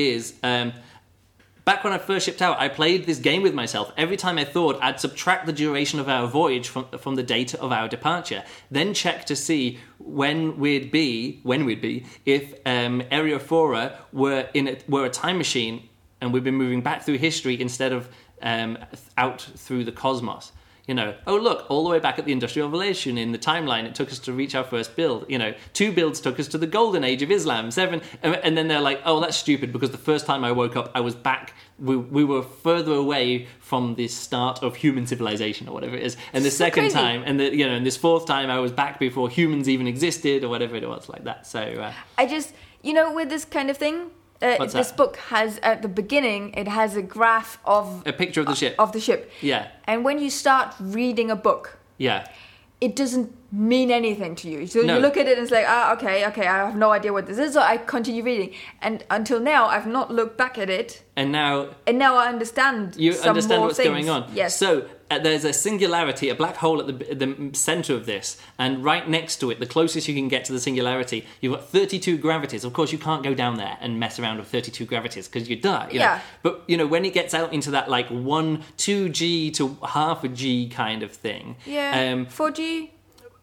Back when I first shipped out, I played this game with myself. Every time I thought, I'd subtract the duration of our voyage from the date of our departure, then check to see when we'd be if Ariophora were a time machine and we've been moving back through history instead of out through the cosmos. Oh look, all the way back at the Industrial Revolution in the timeline, it took us to reach our first build. 2 builds took us to the golden age of Islam. 7, and then they're like, oh, that's stupid because the first time I woke up, I was back. We were further away from the start of human civilization or whatever it is. And the second time, and and this fourth time, I was back before humans even existed or whatever it was like that. So I just, with this kind of thing. This book has, at the beginning, it has a graph of... A picture of the ship. Of the ship. Yeah. And when you start reading a book... Yeah. It doesn't mean anything to you. So you look at it and it's like, okay, I have no idea what this is, so I continue reading. And until now, I've not looked back at it. And now I understand what's going on. Yes. So there's a singularity, a black hole at the center of this, and right next to it, the closest you can get to the singularity, you've got 32 gravities. Of course, you can't go down there and mess around with 32 gravities because you die. You know? But when it gets out into that 2G to half a G kind of thing, 4G.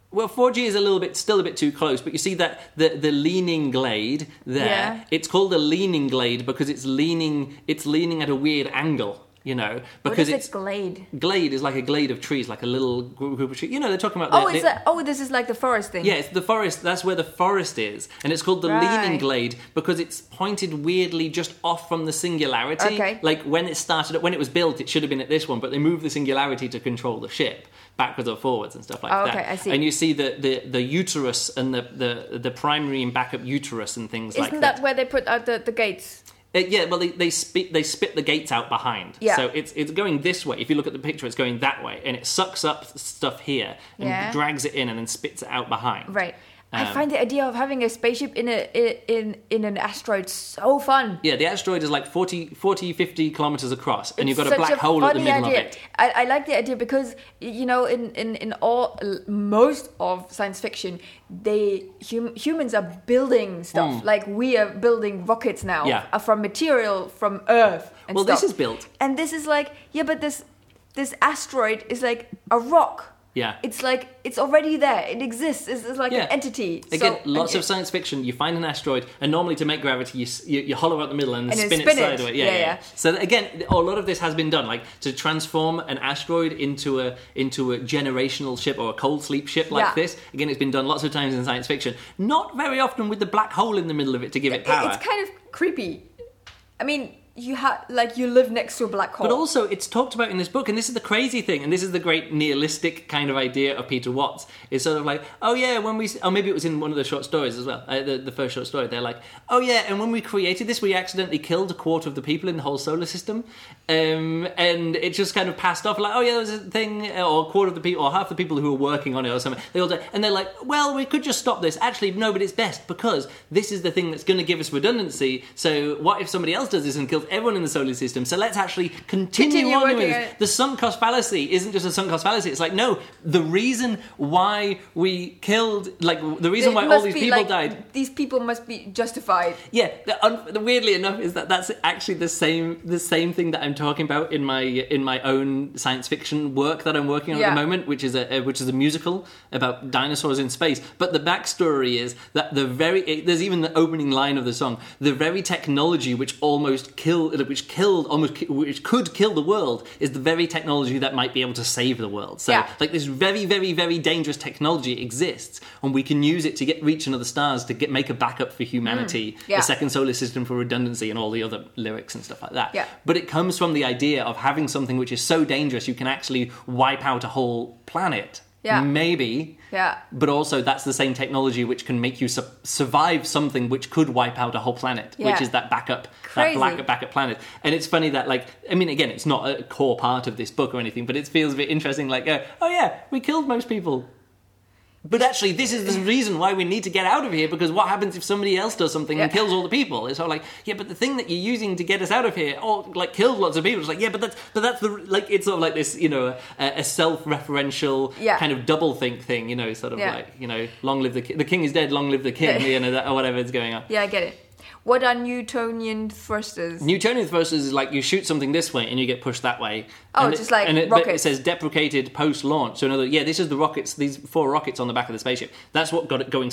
Well, 4G is still a bit too close, but you see that the leaning glade there. Yeah. It's called a leaning glade because it's leaning at a weird angle. You know, because what is it, glade? Glade is like a glade of trees, like a little group of trees. You know, they're talking about. This is like the forest thing. Yeah, it's the forest. That's where the forest is, and it's called the leaning glade because it's pointed weirdly just off from the singularity. Okay. Like when it was built, it should have been at this one, but they moved the singularity to control the ship backwards or forwards and stuff like that. Okay, I see. And you see the uterus and the primary and backup uterus and things like that. Isn't that where they put out the gates? Yeah, well, they spit the gates out behind. Yeah. So it's going this way. If you look at the picture, it's going that way, and it sucks up stuff here and drags it in, and then spits it out behind. Right. I find the idea of having a spaceship in an asteroid so fun. Yeah, the asteroid is like 40, 50 kilometers across, and you've got a black hole at the middle of it. I like the idea because, you know, in most of science fiction, humans are building stuff. Like we are building rockets now from material from Earth and stuff. Well, this is built. And this is like, but this asteroid is like a rock. Yeah. It's like, it's already there. It exists. It's like an entity. Again, lots of science fiction, you find an asteroid, and normally to make gravity, you hollow out the middle and spin it sideways. Yeah. So again, a lot of this has been done, like to transform an asteroid into a generational ship or a cold sleep ship like this. Again, it's been done lots of times in science fiction. Not very often with the black hole in the middle of it to give it power. It's kind of creepy. I mean, you live next to a black hole. But also, it's talked about in this book, and this is the crazy thing, and this is the great nihilistic kind of idea of Peter Watts. It's sort of like, maybe it was in one of the short stories as well, the first short story. They're like, and when we created this, we accidentally killed a quarter of the people in the whole solar system, and it just kind of passed off like, there was a thing, or a quarter of the people, or half the people who were working on it or something. They all died, and they're like, well, we could just stop this. Actually, no, but it's best because this is the thing that's going to give us redundancy. So what if somebody else does this and kills everyone in the solar system? So let's actually continue on with it. The sunk cost fallacy isn't just a sunk cost fallacy. It's like, no, the reason why we killed, like the reason why all these people died. These people must be justified. Yeah, weirdly enough, is that's actually the same thing that I'm talking about in my own science fiction work that I'm working on at the moment, which is a musical about dinosaurs in space. But the backstory is that there's even the opening line of the song, the very technology which could kill the world is the very technology that might be able to save the world. So like this very, very, very dangerous technology exists, and we can use it to reach another stars to make a backup for humanity, a second solar system for redundancy, and all the other lyrics and stuff like that. Yeah. But it comes from the idea of having something which is so dangerous you can actually wipe out a whole planet. Yeah. Maybe. Yeah. But also that's the same technology which can make you survive something which could wipe out a whole planet, which is that backup, backup planet. And it's funny that, like, I mean, again, it's not a core part of this book or anything, but it feels a bit interesting, like, we killed most people. But actually, this is the reason why we need to get out of here, because what happens if somebody else does something and kills all the people? It's sort of like, but the thing that you're using to get us out of here, killed lots of people. It's like, but that's the, like, it's sort of like this, a self-referential kind of doublethink thing, sort of like, long live the king is dead, long live the king, or whatever is going on. Yeah, I get it. What are Newtonian thrusters? Newtonian thrusters is like you shoot something this way and you get pushed that way. Oh, just like rockets. But it says deprecated post-launch. So this is the rockets, these 4 rockets on the back of the spaceship. That's what got it going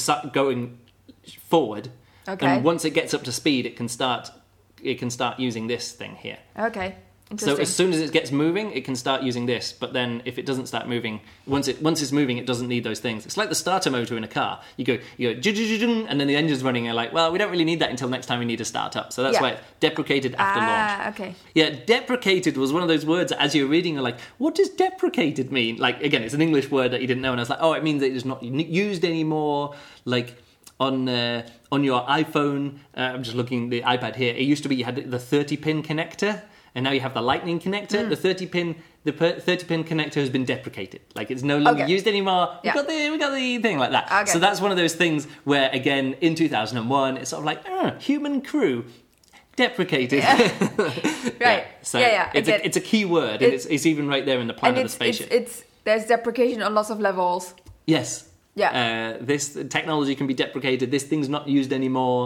forward. Okay. And once it gets up to speed, it can start using this thing here. Okay. So as soon as it gets moving, it can start using this. But then if it doesn't start moving, once it's moving, it doesn't need those things. It's like the starter motor in a car. You go, and then the engine's running. And you're like, well, we don't really need that until next time we need to start up. So that's why it's deprecated after launch. Okay. Yeah, deprecated was one of those words that as you're reading, you're like, what does deprecated mean? Like, again, it's an English word that you didn't know. And I was like, it means that it's not used anymore. Like, on your iPhone, I'm just looking at the iPad here. It used to be you had the 30-pin connector. And now you have the lightning connector. The 30-pin connector has been deprecated. Like, it's no longer used anymore. We got the thing like that. Okay. So that's one of those things where, again, in 2001, it's sort of like, human crew deprecated. Yeah. Right. Yeah. So it's a key word, and it's even right there in the plan of the spaceship. There's deprecation on lots of levels. Yes. Yeah. This technology can be deprecated. This thing's not used anymore.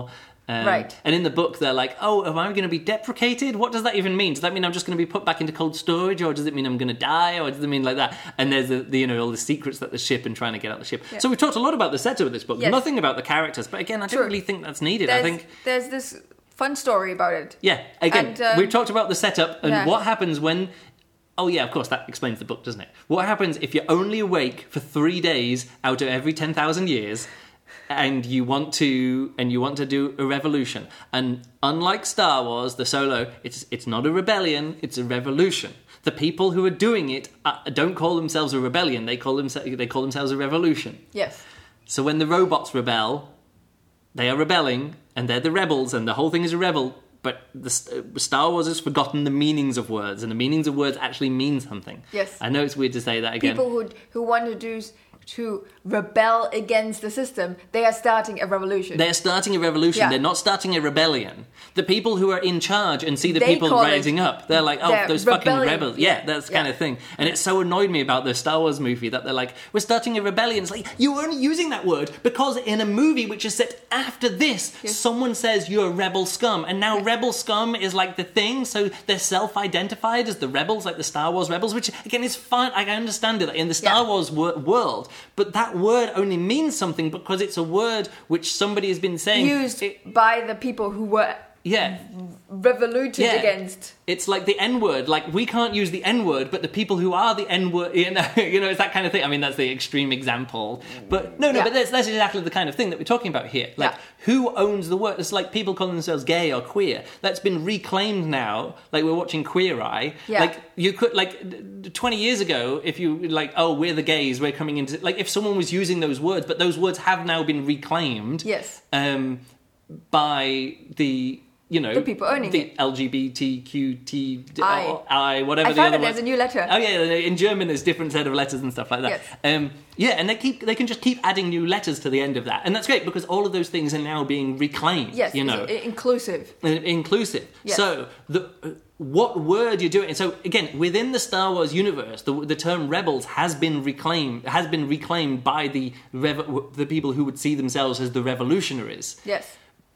Right. And in the book, they're like, oh, am I going to be deprecated? What does that even mean? Does that mean I'm just going to be put back into cold storage? Or does it mean I'm going to die? Or does it mean like that? And there's all the secrets that the ship and trying to get out the ship. Yeah. So we've talked a lot about the setup of this book. Yes. Nothing about the characters. But again, I don't really think that's needed. I think there's this fun story about it. Yeah. Again, we've talked about the setup and what happens when... Oh yeah, of course, that explains the book, doesn't it? What happens if you're only awake for 3 days out of every 10,000 years... and you want to do a revolution? And unlike Star Wars, the Solo, it's not a rebellion, it's a revolution. The people who are doing it don't call themselves a rebellion, they call themselves a revolution. Yes. So when the robots rebel, they are rebelling, and they're the rebels, and the whole thing is a rebel. But Star Wars has forgotten the meanings of words, and the meanings of words actually mean something. Yes. I know it's weird to say that again. People who want to rebel against the system, they are starting a revolution. They're starting a revolution. Yeah. They're not starting a rebellion. The people who are in charge and see the people rising up, they're like, oh, those fucking rebels. Yeah, that's kind of thing. And it so annoyed me about the Star Wars movie that they're like, we're starting a rebellion. It's like, you were only using that word because in a movie which is set after this, someone says you're rebel scum. And now rebel scum is like the thing, so they're self-identified as the rebels, like the Star Wars rebels, which again is fine. I understand it in the Star Wars world. But that word only means something because it's a word which somebody has been saying... used by the people who were revoluted against. It's like the N-word. Like, we can't use the N-word, but the people who are the N-word... You know, it's that kind of thing. I mean, that's the extreme example. But no, but that's exactly the kind of thing that we're talking about here. Like, who owns the word? It's like people calling themselves gay or queer. That's been reclaimed now. Like, we're watching Queer Eye. Yeah. Like, you could... Like, 20 years ago, if you... Like, oh, we're the gays, we're coming into... Like, if someone was using those words, but those words have now been reclaimed... Yes. By the... the people owning the LGBTQTI, whatever. I found that there's a new letter. Oh yeah, in German there's different set of letters and stuff like that. Yes. And they can just keep adding new letters to the end of that, and that's great because all of those things are now being reclaimed. Yes, inclusive. Inclusive. Yes. So what word you're doing? So again, within the Star Wars universe, the term rebels has been reclaimed by the people who would see themselves as the revolutionaries. Yes.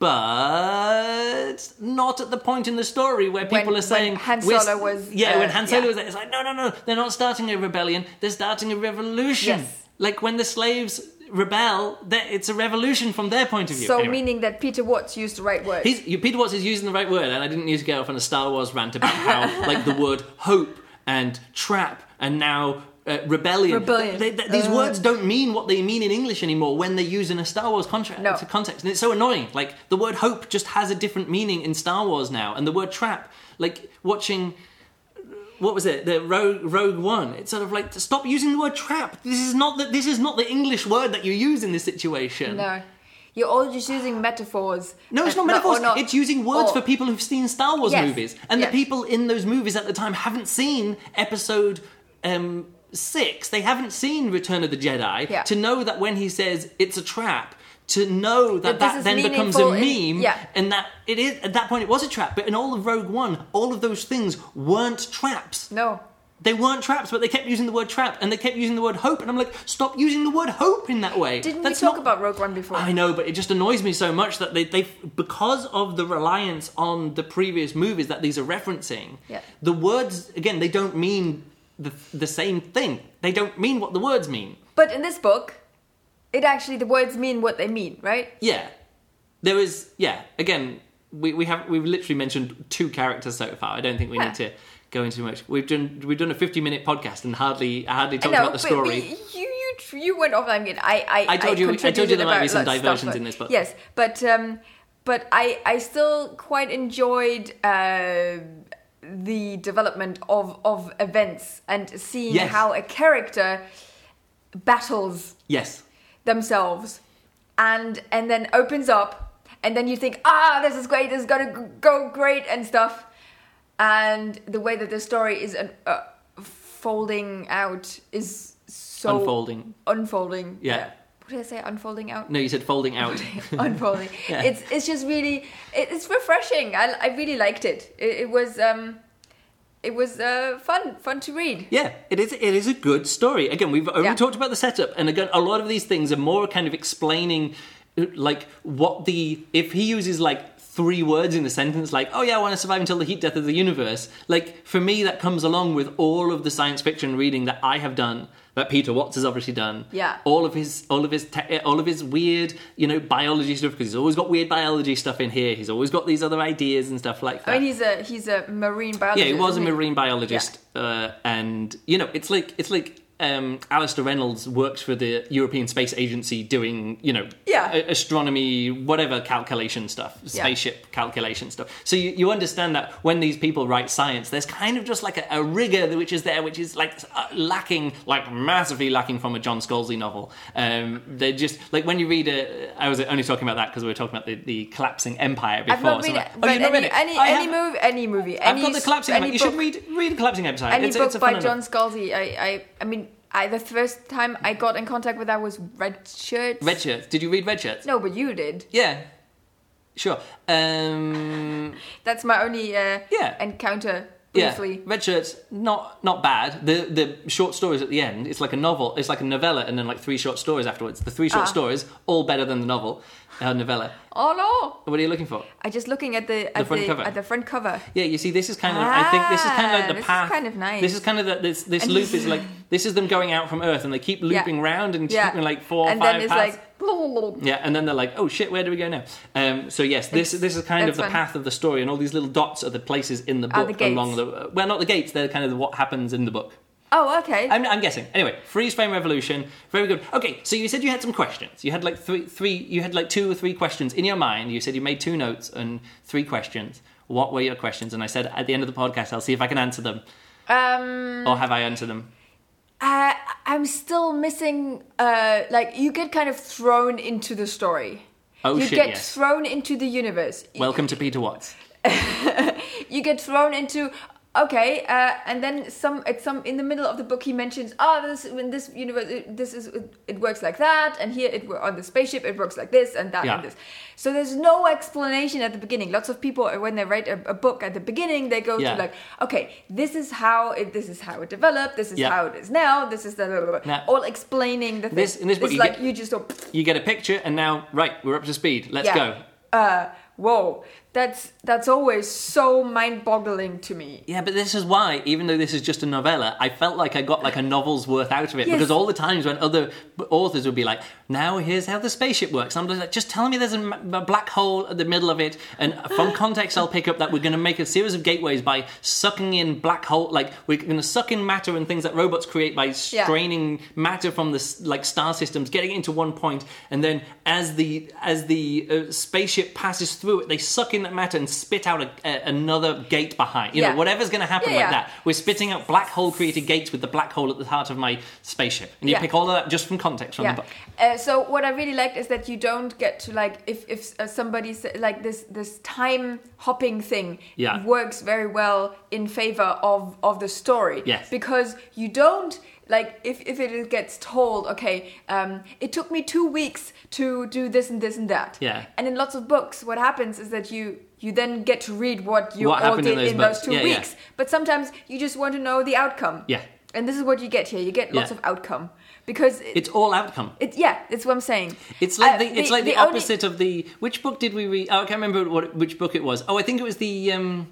But not at the point in the story where people are saying... When Han Solo was... when Han Solo was there, it's like, no, they're not starting a rebellion, they're starting a revolution. Yes. Like, when the slaves rebel, it's a revolution from their point of view. So, meaning that Peter Watts used the right word. Peter Watts is using the right word, and I didn't need to get off on a Star Wars rant about how, like, the word hope and trap and now... rebellion. These words don't mean what they mean in English anymore when they're used in a Star Wars context. And it's so annoying. Like, the word hope just has a different meaning in Star Wars now. And the word trap, like, watching... What was it? The Rogue One. It's sort of like, stop using the word trap. This is not the English word that you use in this situation. No. You're all just using metaphors. No, it's not metaphors. It's using words for people who've seen Star Wars movies. And the people in those movies at the time haven't seen episode... 6, they haven't seen Return of the Jedi to know that when he says it's a trap, to know that then becomes a meme, and that it is at that point it was a trap. But in all of Rogue One, all of those things weren't traps. No, they weren't traps, but they kept using the word trap and they kept using the word hope. And I'm like, stop using the word hope in that way. Didn't we talk about Rogue One before? I know, but it just annoys me so much that they because of the reliance on the previous movies that these are referencing. The words again, they don't mean the same thing. They don't mean what the words mean. But in this book, the words mean what they mean, right? Yeah. There is, again, we've literally mentioned 2 characters so far. I don't think we need to go into much. We've done a 50-minute podcast and hardly talked about the story. You went off. I mean, I told you there might be some diversions in this book. Yes, but I still quite enjoyed the development of events and seeing how a character battles themselves and then opens up and then you think, this is great, this is gonna go great and stuff, and the way that the story is folding out is so unfolding. What did I say? Unfolding out? No, you said folding out. Unfolding. It's just really... It's refreshing. I really liked it. It was fun to read. Yeah, it is a good story. Again, we've only talked about the setup. And again, a lot of these things are more kind of explaining like if he uses like 3 words in a sentence, like, oh yeah, I want to survive until the heat death of the universe. Like, for me, that comes along with all of the science fiction reading that I have done, that Peter Watts has obviously done. Yeah. All of his weird, biology stuff, because he's always got weird biology stuff in here. He's always got these other ideas and stuff like that. I mean, he's a marine biologist. Yeah, he was a marine biologist, and it's like. Alistair Reynolds works for the European Space Agency doing, astronomy, whatever calculation stuff, spaceship calculation stuff. So you understand that when these people write science, there's kind of just like a rigor which is there, which is like lacking, like massively lacking from a John Scalzi novel. They're just like when you read I was only talking about that because we were talking about the collapsing empire before. I've not read any movie. I've got the collapsing empire. You should read the collapsing empire. Any book by John Scalzi. I mean, the first time I got in contact with that was Red Shirts. Red Shirts. Did you read Red Shirts? No, but you did. Yeah. Sure. That's my only encounter briefly. Yeah. Red Shirts, not bad. The short stories at the end, it's like a novel. It's like a novella and then like 3 short stories afterwards. The 3 short stories, all better than the novel. Novella. Oh no! What are you looking for? I'm just looking at the front cover. Yeah, you see, this is kind of. I think this is kind of like the path. This is kind of nice. This is kind of this loop is like this is them going out from Earth and they keep looping round and keeping like 4 or 5 then it's paths. like. Yeah, and then they're like, oh shit, where do we go now? So yes, this is kind of the path of the story, and all these little dots are the places in the book along the. Well, not the gates. They're kind of what happens in the book. Oh, okay. I'm guessing. Anyway, Freeze Frame Revolution, very good. Okay, so you said you had some questions. You had like three. You had like 2 or 3 questions in your mind. You said you made 2 notes and 3 questions. What were your questions? And I said at the end of the podcast, I'll see if I can answer them. Or have I answered them? I'm still missing. You get kind of thrown into the story. Oh you shit! You get thrown into the universe. Welcome to Peter Watts. You get thrown into. Okay, and then in the middle of the book he mentions, in this universe it works like that, and here on the spaceship it works like this and that and this. So there's no explanation at the beginning. Lots of people when they write a book at the beginning, they go to like, okay, this is how it developed, this is how it is now, this is all explaining the thing. In this book, you get a picture, and now we're up to speed. Let's go. Whoa. That's always so mind-boggling to me. Yeah, but this is why, even though this is just a novella, I felt like I got like a novel's worth out of it. Yes. Because all the times when other authors would be like, now here's how the spaceship works. And I'm like, just tell me there's a black hole at the middle of it. And from context, I'll pick up that we're going to make a series of gateways by sucking in black hole. Like, we're going to suck in matter and things that robots create by straining matter from the star systems, getting it into one point. And then as the spaceship passes through it, they suck in that matter and spit out another gate behind. Whatever's going to happen like that. We're spitting out black hole created gates with the black hole at the heart of my spaceship. And you pick all of that just from context from the book. So what I really liked is that you don't get to like if somebody like this time hopping thing works very well in favor of the story. Yes. Because you don't. Like, if it gets told, okay, it took me 2 weeks to do this and this and that. Yeah. And in lots of books, what happens is that you then get to read what you all did in those 2 weeks. Yeah. But sometimes you just want to know the outcome. Yeah. And this is what you get here. You get lots of outcome. Because it's all outcome. That's what I'm saying. It's like the opposite of the... Which book did we read? Oh, I can't remember which book it was. Oh, I think it was the...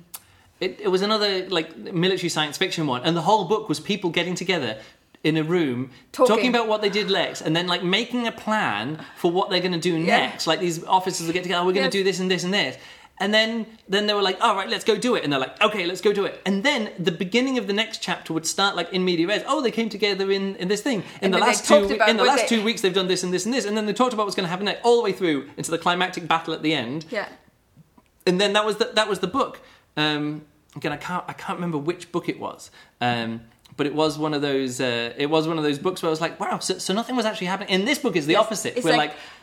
It was another like military science fiction one. And the whole book was people getting together in a room talking about what they did next, and then like making a plan for what they're going to do next. Like these officers will get together, we're going to do this and this and this, and then they were like, all right, let's go do it. And they're like, okay, let's go do it. And then the beginning of the next chapter would start like in media res. Oh, they came together in this thing. In the last 2 weeks, they've done this and this and this, and then they talked about what's going to happen next, all the way through into the climactic battle at the end. Yeah. And then that was the book. Again, I can't remember which book it was. But it was one of those. It was one of those books where I was like, "Wow!" So nothing was actually happening. In this book, is the opposite. It's we're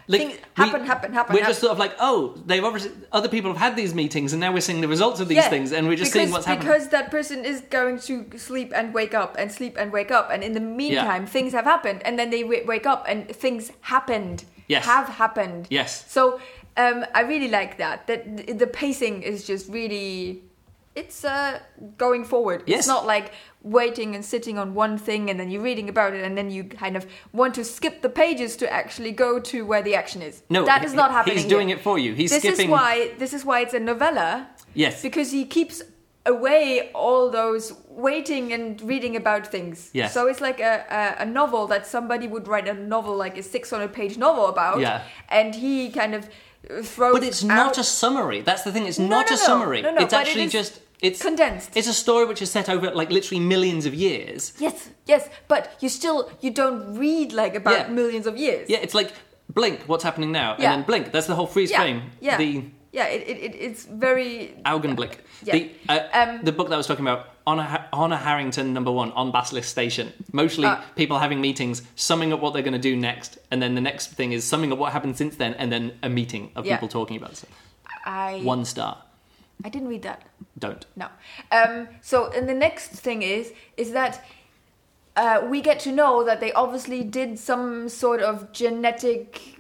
happen. We're just sort of like, "Oh, they've obviously other people have had these meetings, and now we're seeing the results of these things, and we're just seeing what's happening." Because that person is going to sleep and wake up, and sleep and wake up, and in the meantime, things have happened, and then they wake up, and things happened. Yes. Have happened. Yes. So I really like that. That the pacing is just really. it's going forward. Yes. It's not like waiting and sitting on one thing and then you're reading about it and then you kind of want to skip the pages to actually go to where the action is. No, that is not happening. He's doing it for you. He's skipping. This is why it's a novella. Yes. Because he keeps away all those waiting and reading about things. Yes. So it's like a novel that somebody would write a novel, like a 600-page novel about. Yeah. And he kind of throws But it's not a summary. That's the thing. It's not a summary. No, it's actually it's condensed. It's a story which is set over like literally millions of years. Yes, but you don't read like about millions of years. Yeah, it's like blink, what's happening now, and then blink. That's the whole freeze frame. Yeah. It's very Augenblick. Yeah. The book that I was talking about, Honor Harrington #1 on Basilisk Station. Mostly people having meetings, summing up what they're going to do next, and then the next thing is summing up what happened since then, and then a meeting of people talking about stuff. 1 star. I didn't read that. Don't. No. So, and the next thing is that we get to know that they obviously did some sort of genetic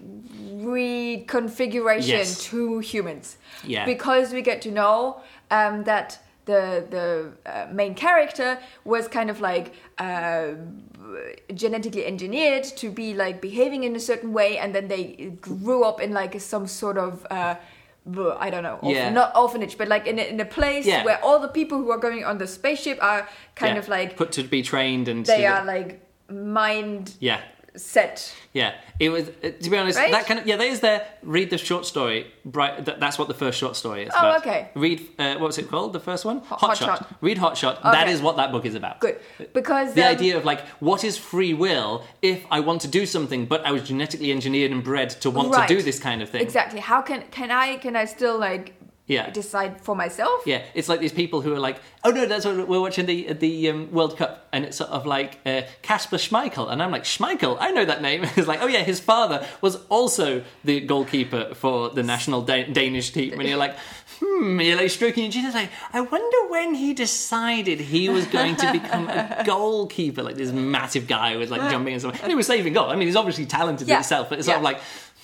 reconfiguration to humans. Yeah. Because we get to know that the main character was kind of like genetically engineered to be like behaving in a certain way, and then they grew up in like some sort of I don't know, not orphanage, but like in a place where all the people who are going on the spaceship are kind of like put to be trained, and they are like mind set. Yeah, it was. To be honest, that kind of that is there. Read the short story. That's what the first short story is about. Oh, okay. Read what was it called? The first one, Hot Shot. Read Hot Shot. Okay. That is what that book is about. Good, because the idea of like what is free will if I want to do something, but I was genetically engineered and bred to want to do this kind of thing. Exactly. How can I still like decide for myself? Yeah, it's like these people who are like, oh no, that's what we're watching the World Cup, and it's sort of like Kasper Schmeichel, and I'm like, Schmeichel, I know that name. It's like, oh yeah, his father was also the goalkeeper for the national Danish team, and you're like, you're like stroking your chin. It's like, I wonder when he decided he was going to become a goalkeeper, like this massive guy who was like jumping and stuff, and he was saving goal. I mean, he's obviously talented in himself, but it's sort of like,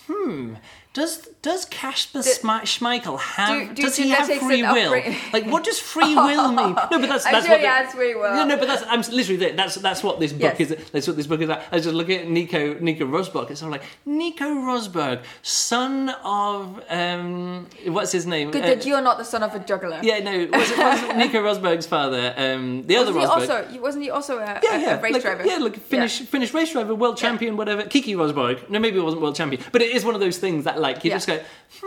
Does Kasper Schmeichel have? Does he have free will? Like, what does free will mean? No, but that's I'm sure what he has free will. No, but I'm literally that's what this book is. That's what this book is. I was just looking at Nico Rosberg. It's sort of like Nico Rosberg, son of what's his name? Good that you're not the son of a juggler. Yeah, no. Was it Nico Rosberg's father? The other Rosberg. Wasn't he also a race driver? Yeah, like Finnish race driver, world champion, whatever. Kiki Rosberg. No, maybe it wasn't world champion, but it is one of those things that like you just go,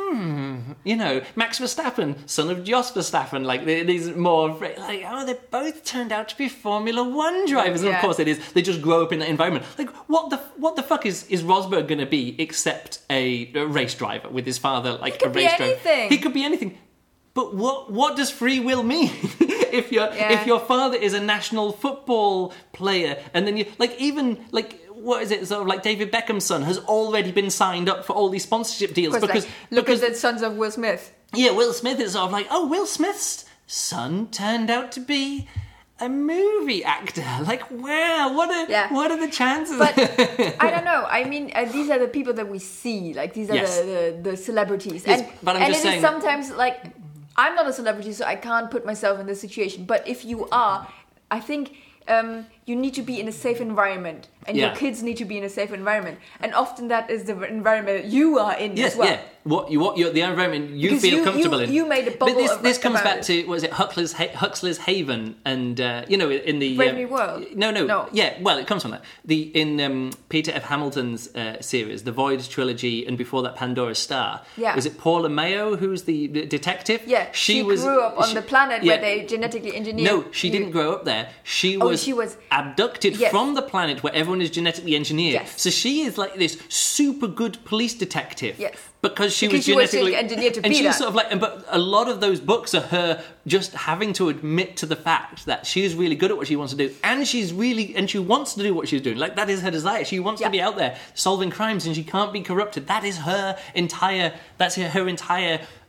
Max Verstappen, son of Jos Verstappen, like these more like, they both turned out to be Formula One drivers, and of course it is. They just grow up in that environment. Like, what the fuck is Rosberg going to be except a race driver with his father, like a race driver? Anything. He could be anything. But what does free will mean? if your father is a national football player, and then you like even like. What is it? Sort of like David Beckham's son has already been signed up for all these sponsorship deals because look at the sons of Will Smith. Yeah, Will Smith is sort of like, oh, Will Smith's son turned out to be a movie actor. Like, wow, what are the chances? But I don't know. I mean, these are the people that we see. Like, these are the celebrities. Yes, but I'm just saying, it is sometimes like, I'm not a celebrity, so I can't put myself in this situation. But if you are, I think you need to be in a safe environment, and your kids need to be in a safe environment, and often that is the environment you are in as well. The environment you feel comfortable in. You made a bubble. But this comes back to, what is it, Huxley's Haven, and in the Brave New World. No. Yeah, well, it comes from that. In Peter F. Hamilton's series, the Void trilogy, and before that, Pandora's Star. Yeah. Was it Paula Mayo who's the detective? Yeah, she grew up on the planet where they genetically engineered. No, she didn't grow up there. She was abducted from the planet where everyone is genetically engineered. Yes. So she is like this super good police detective. Yes. Because she was genetically engineered to and be she's that. Sort of like, but a lot of those books are her just having to admit to the fact that she's really good at what she wants to do, and she wants to do what she's doing. Like, that is her desire. She wants to be out there solving crimes, and she can't be corrupted. That is her entire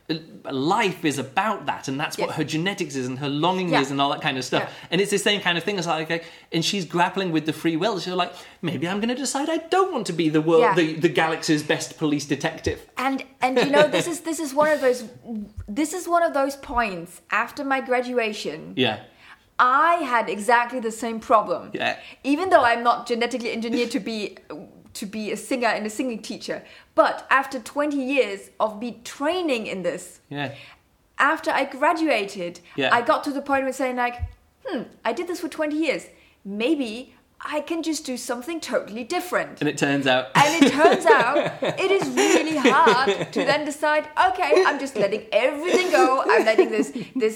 life is about that, and that's what her genetics is and her longing is and all that kind of stuff. And it's the same kind of thing as like, okay, and she's grappling with the free will. She's like, maybe I'm going to decide I don't want to be the world, the galaxy's best police detective. And you know, this is one of those points after my graduation. Yeah. I had exactly the same problem. Yeah. Even though I'm not genetically engineered to be a singer and a singing teacher, but after 20 years of me training in this, after I graduated, I got to the point where saying like, I did this for 20 years. Maybe I can just do something totally different. And it turns out it is really hard to then decide, okay, I'm just letting everything go. I'm letting this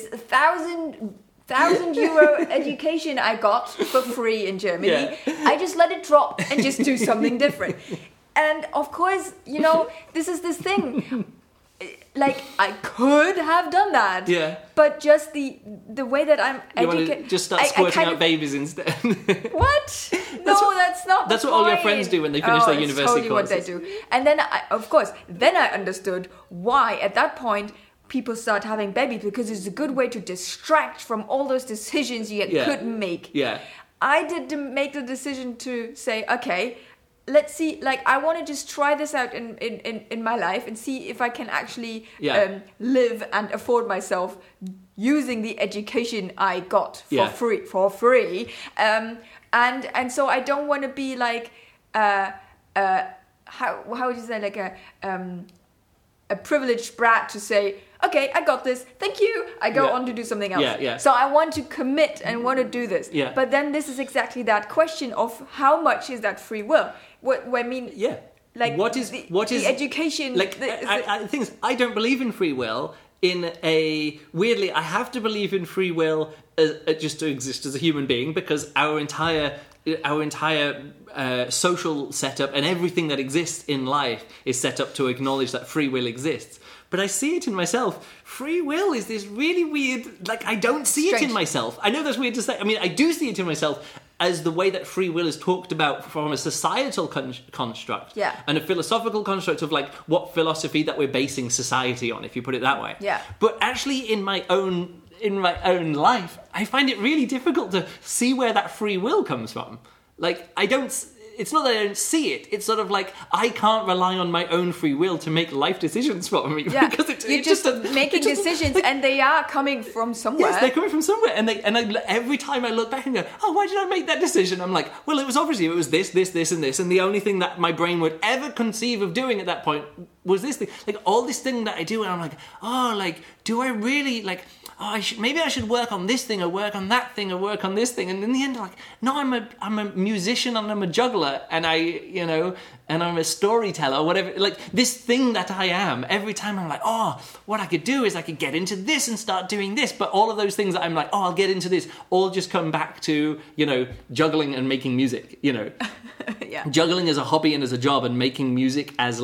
1,000 euro education I got for free in Germany. I just let it drop and just do something different. And of course, you know, this is this thing. Like, I could have done that. Yeah. But just the way that I'm educated... Just start squirting out babies instead. What? No, that's not That's what all your friends do when they finish their university courses. That's totally what they do. And then, I understood why, at that point, people start having babies, because it's a good way to distract from all those decisions you couldn't make. Yeah. I did make the decision to say, okay, let's see, like, I want to just try this out in my life and see if I can actually live and afford myself using the education I got for free. And so I don't want to be like, how would you say, like a privileged brat to say, okay, I got this, thank you, I go on to do something else. So I want to commit and want to do this. But then this is exactly that question of how much is that free will? Like, what is the education? Like, the thing is, I don't believe in free will. Weirdly, I have to believe in free will just to exist as a human being, because our entire social setup and everything that exists in life is set up to acknowledge that free will exists. But I see it in myself. Free will is this really weird, like, I don't see it in myself. I know that's weird to say. I mean, I do see it in myself as the way that free will is talked about from a societal construct and a philosophical construct of, like, what philosophy that we're basing society on, if you put it that way. But actually in my own life, I find it really difficult to see where that free will comes from. Like, it's not that I don't see it. It's sort of like, I can't rely on my own free will to make life decisions for me. Yeah, because you're just making decisions, and they are coming from somewhere. Yes, they're coming from somewhere. And every time I look back and go, oh, why did I make that decision? I'm like, well, it was this, and this. And the only thing that my brain would ever conceive of doing at that point was this thing. Like, all this thing that I do, and I'm like, oh, like, do I really, like... oh, maybe I should work on this thing, or work on that thing, or work on this thing. And in the end, I'm like, no, I'm a musician and I'm a juggler, and and I'm a storyteller, or whatever. Like, this thing that I am, every time I'm like, oh, what I could do is I could get into this and start doing this. But all of those things that I'm like, oh, I'll get into this, all just come back to, juggling and making music, Juggling as a hobby and as a job, and making music as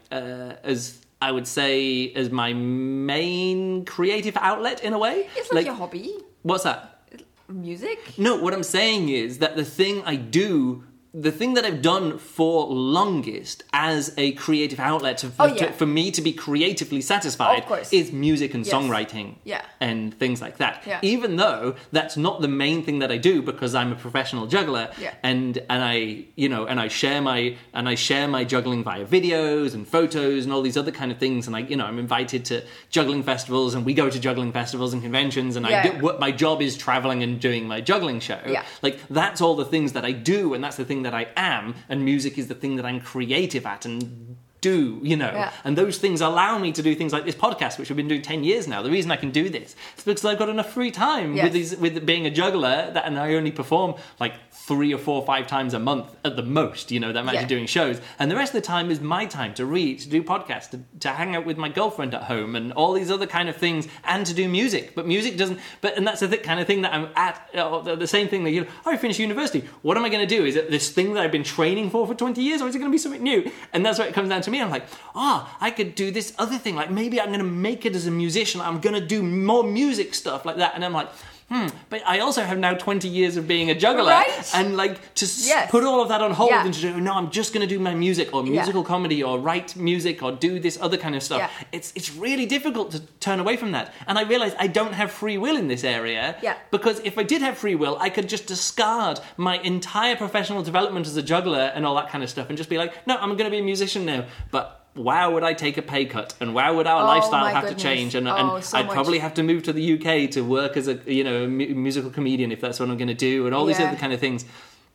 I would say, as my main creative outlet, in a way. It's like your hobby. What's that? Music? No, what I'm saying is that the thing that I've done for longest as a creative outlet for me to be creatively satisfied is music and songwriting and things like that. Yeah. Even though that's not the main thing that I do, because I'm a professional juggler and I share my juggling via videos and photos and all these other kind of things, and I'm invited to juggling festivals, and we go to juggling festivals and conventions, and my job is traveling and doing my juggling show. Yeah. Like, that's all the things that I do, and that's the thing that I am, and music is the thing that I'm creative at and do, and those things allow me to do things like this podcast, which I've been doing 10 years now. The reason I can do this is because I've got enough free time with being a juggler, and I only perform like 3 or 4 or 5 times a month at the most, that I'm actually doing shows, and the rest of the time is my time to read, to do podcasts, to hang out with my girlfriend at home, and all these other kind of things, and to do music. But music doesn't, and that's the kind of thing that I'm at, the same thing that I finished university, what am I going to do? Is it this thing that I've been training for 20 years, or is it going to be something new? And that's what it comes down to me. I'm like, I could do this other thing, like maybe I'm going to make it as a musician, I'm going to do more music stuff like that, and I'm like, but I also have now 20 years of being a juggler, right? and like to put all of that on hold and to do, no, I'm just going to do my music or musical comedy or write music or do this other kind of stuff. Yeah. It's really difficult to turn away from that. And I realized I don't have free will in this area, because if I did have free will, I could just discard my entire professional development as a juggler and all that kind of stuff and just be like, no, I'm going to be a musician now. But wow, would I take a pay cut, and wow, would our lifestyle have to change, and I'd probably have to move to the UK to work as a musical comedian if that's what I'm going to do, and all these other kind of things.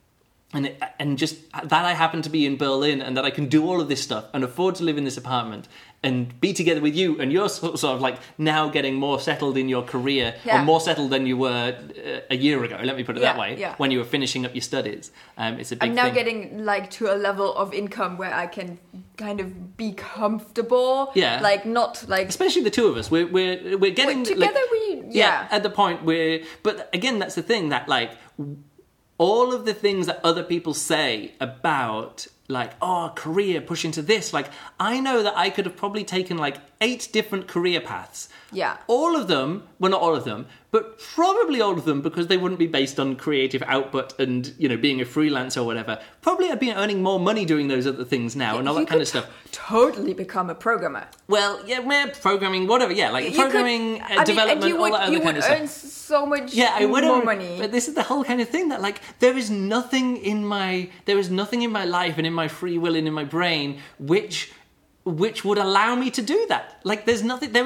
And just that I happen to be in Berlin and that I can do all of this stuff and afford to live in this apartment and be together with you, and you're sort of like now getting more settled in your career, or more settled than you were a year ago, let me put it that way, when you were finishing up your studies. It's a big thing. I'm now getting like to a level of income where I can kind of be comfortable, like not like, especially the two of us, we're getting together, like, at the point where, but again, that's the thing, that like all of the things that other people say about like, oh, career, push into this. Like, I know that I could have probably taken like 8 different career paths. Yeah. All of them, well, not all of them, but probably all of them, because they wouldn't be based on creative output and, being a freelancer or whatever. Probably I'd be earning more money doing those other things now and all that kind of stuff. Totally become a programmer. Well, programming, whatever, like programming, development, all that other kind of stuff. You would earn so much more money. But this is the whole kind of thing that, like, there is nothing in my life and in my free will and in my brain which would allow me to do that. Like, there is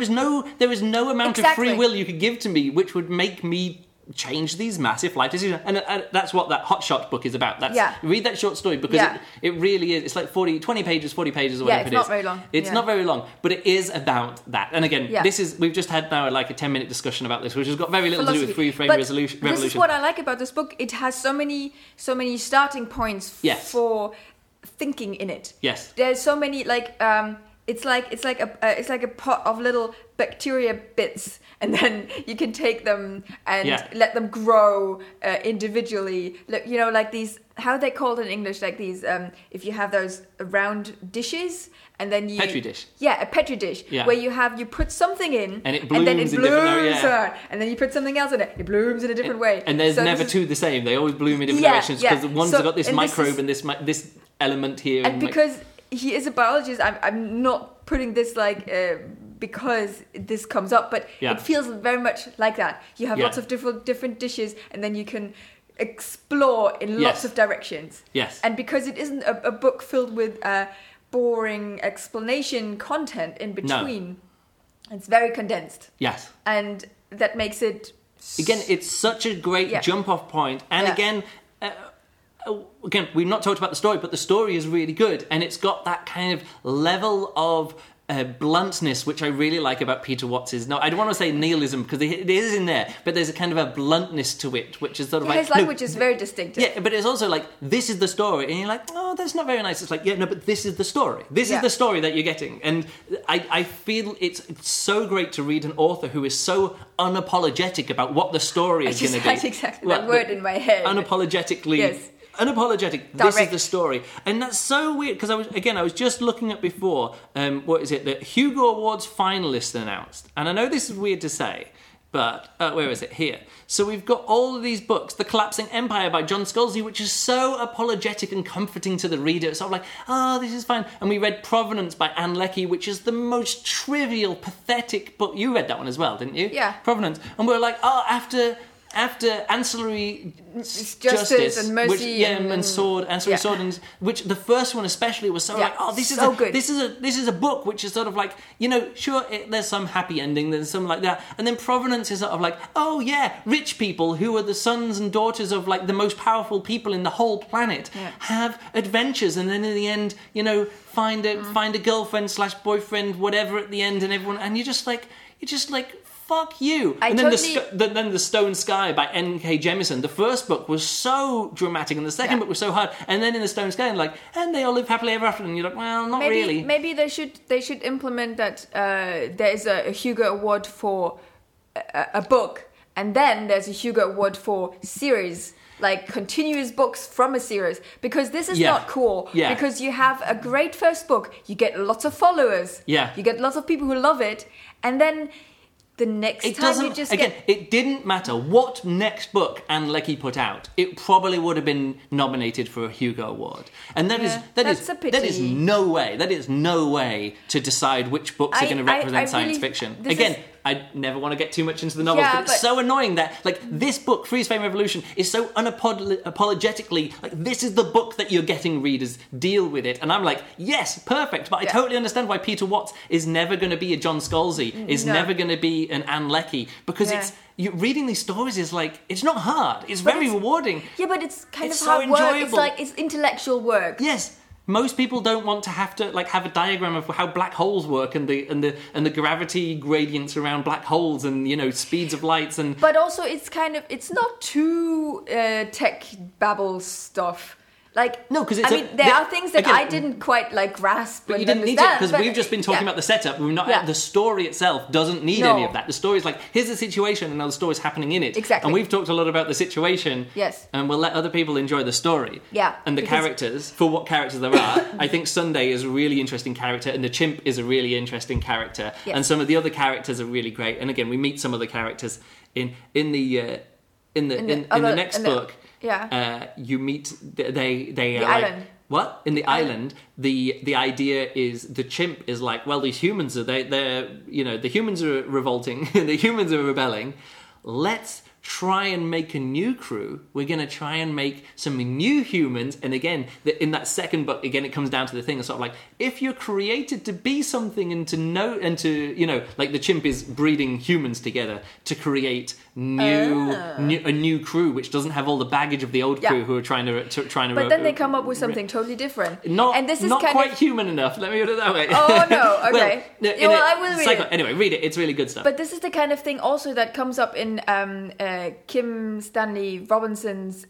no amount of free will you could give to me which would make me change these massive life decisions. And that's what that Hot Shot book is about. Read that short story, because it really is. It's like 20 pages, 40 pages or whatever it is. It's not very long. It's not very long, but it is about that. And again, we've just had now like a 10-minute discussion about this, which has got very little to do with free frame revolution. This is what I like about this book. It has so many starting points for thinking in it. Yes. There's so many, like, it's like a pot of little bacteria bits, and then you can take them and let them grow individually. Like these, how are they called in English? Like these, if you have those round dishes, and then you Petri dish. Yeah, a Petri dish, where you put something in, and it blooms, and then it blooms, out, and then you put something else in it. It blooms in a different way. And there's never two the same. They always bloom in different directions, because the one's got this microbe and this element here. And because he is a biologist, I'm not putting this like because this comes up, but it feels very much like that. You have lots of different dishes, and then you can explore in lots of directions. Yes. And because it isn't a book filled with boring explanation content in between, it's very condensed. Yes. And that makes it... Again, it's such a great jump-off point. And again, we've not talked about the story, but the story is really good. And it's got that kind of level of bluntness, which I really like about Peter Watts's. No, I don't want to say nihilism, because it is in there, but there's a kind of a bluntness to it, which is sort of like... His language is very distinctive. Yeah, but it's also like, this is the story. And you're like, oh, that's not very nice. It's like, but this is the story. This is the story that you're getting. And I feel it's so great to read an author who is so unapologetic about what the story is going to be. That's exactly that word in my head. Unapologetically... Yes. Unapologetic. Direct. This is the story, and that's so weird, because I was just looking at before. What is it? The Hugo Awards finalists announced, and I know this is weird to say, but where is it? Here. So we've got all of these books: The Collapsing Empire by John Scalzi, which is so apologetic and comforting to the reader. It's sort of like, oh, this is fine. And we read Provenance by Anne Leckie, which is the most trivial, pathetic book. You read that one as well, didn't you? Yeah. Provenance, and we're like, oh, after Ancillary Justice and Mercy, and Sword, Ancillary Sword, and which the first one especially was so like, oh, this is good. This is a book which is sort of like, sure, there's some happy ending, there's some like that, and then Provenance is sort of like, oh yeah, rich people who are the sons and daughters of like the most powerful people in the whole planet have adventures, and then in the end, find a girlfriend / boyfriend, whatever at the end, and everyone, and you're just like. Fuck you. Then the Stone Sky by N.K. Jemisin. The first book was so dramatic, and the second book was so hard. And then in the Stone Sky, and they all live happily ever after. And you're like, well, not really. Maybe they should implement that. There is a Hugo Award for a book, and then there's a Hugo Award for series. Like continuous books from a series, because this is not cool. Yeah. Because you have a great first book, you get lots of followers. Yeah. You get lots of people who love it, and then the next time you just it didn't matter what next book Ann Leckie put out. It probably would have been nominated for a Hugo Award. And that is no way to decide which books are going to represent science fiction. Again, I never want to get too much into the novels, but it's so annoying that, like, this book, Freeze Frame Revolution, is so unapologetically, like, this is the book that you're getting readers deal with it. And I'm like, yes, perfect, but I totally understand why Peter Watts is never going to be a John Scalzi, is never going to be an Ann Leckie, because reading these stories is like, it's not hard, it's very rewarding. Yeah, but it's kind of so hard enjoyable. work, it's like, it's intellectual work. Yes. Most people don't want to have a diagram of how black holes work and the gravity gradients around black holes and, you know, speeds of lights and. But also, it's not too tech babble stuff. Like, no, because there are things that I didn't quite grasp. But you didn't need to, because we've just been talking about the setup. We're not. The story itself doesn't need any of that. The story's like, here's the situation, and now the story's happening in it. Exactly. And we've talked a lot about the situation. Yes. And we'll let other people enjoy the story. Yeah. And the characters, for what characters there are. I think Sunday is a really interesting character, and the chimp is a really interesting character, and some of the other characters are really great. And again, we meet some of the characters in the next book. Yeah. You meet they are island. Like, what? In the island, the idea is the chimp is like, well, these humans are they're you know, the humans are revolting, the humans are rebelling. Let's try and make a new crew. We're going to try and make some new humans. And again, in that second book, again, it comes down to the thing of sort of like, if you're created to be something and to know, and to, you know, like the chimp is breeding humans together to create a new crew, which doesn't have all the baggage of the old crew who are trying to. But then they come up with something totally different. And this is not quite huim enough. Let me put it that way. Oh no! Okay. I will read it. Anyway, read it. It's really good stuff. But this is the kind of thing also that comes up in Kim Stanley Robinson's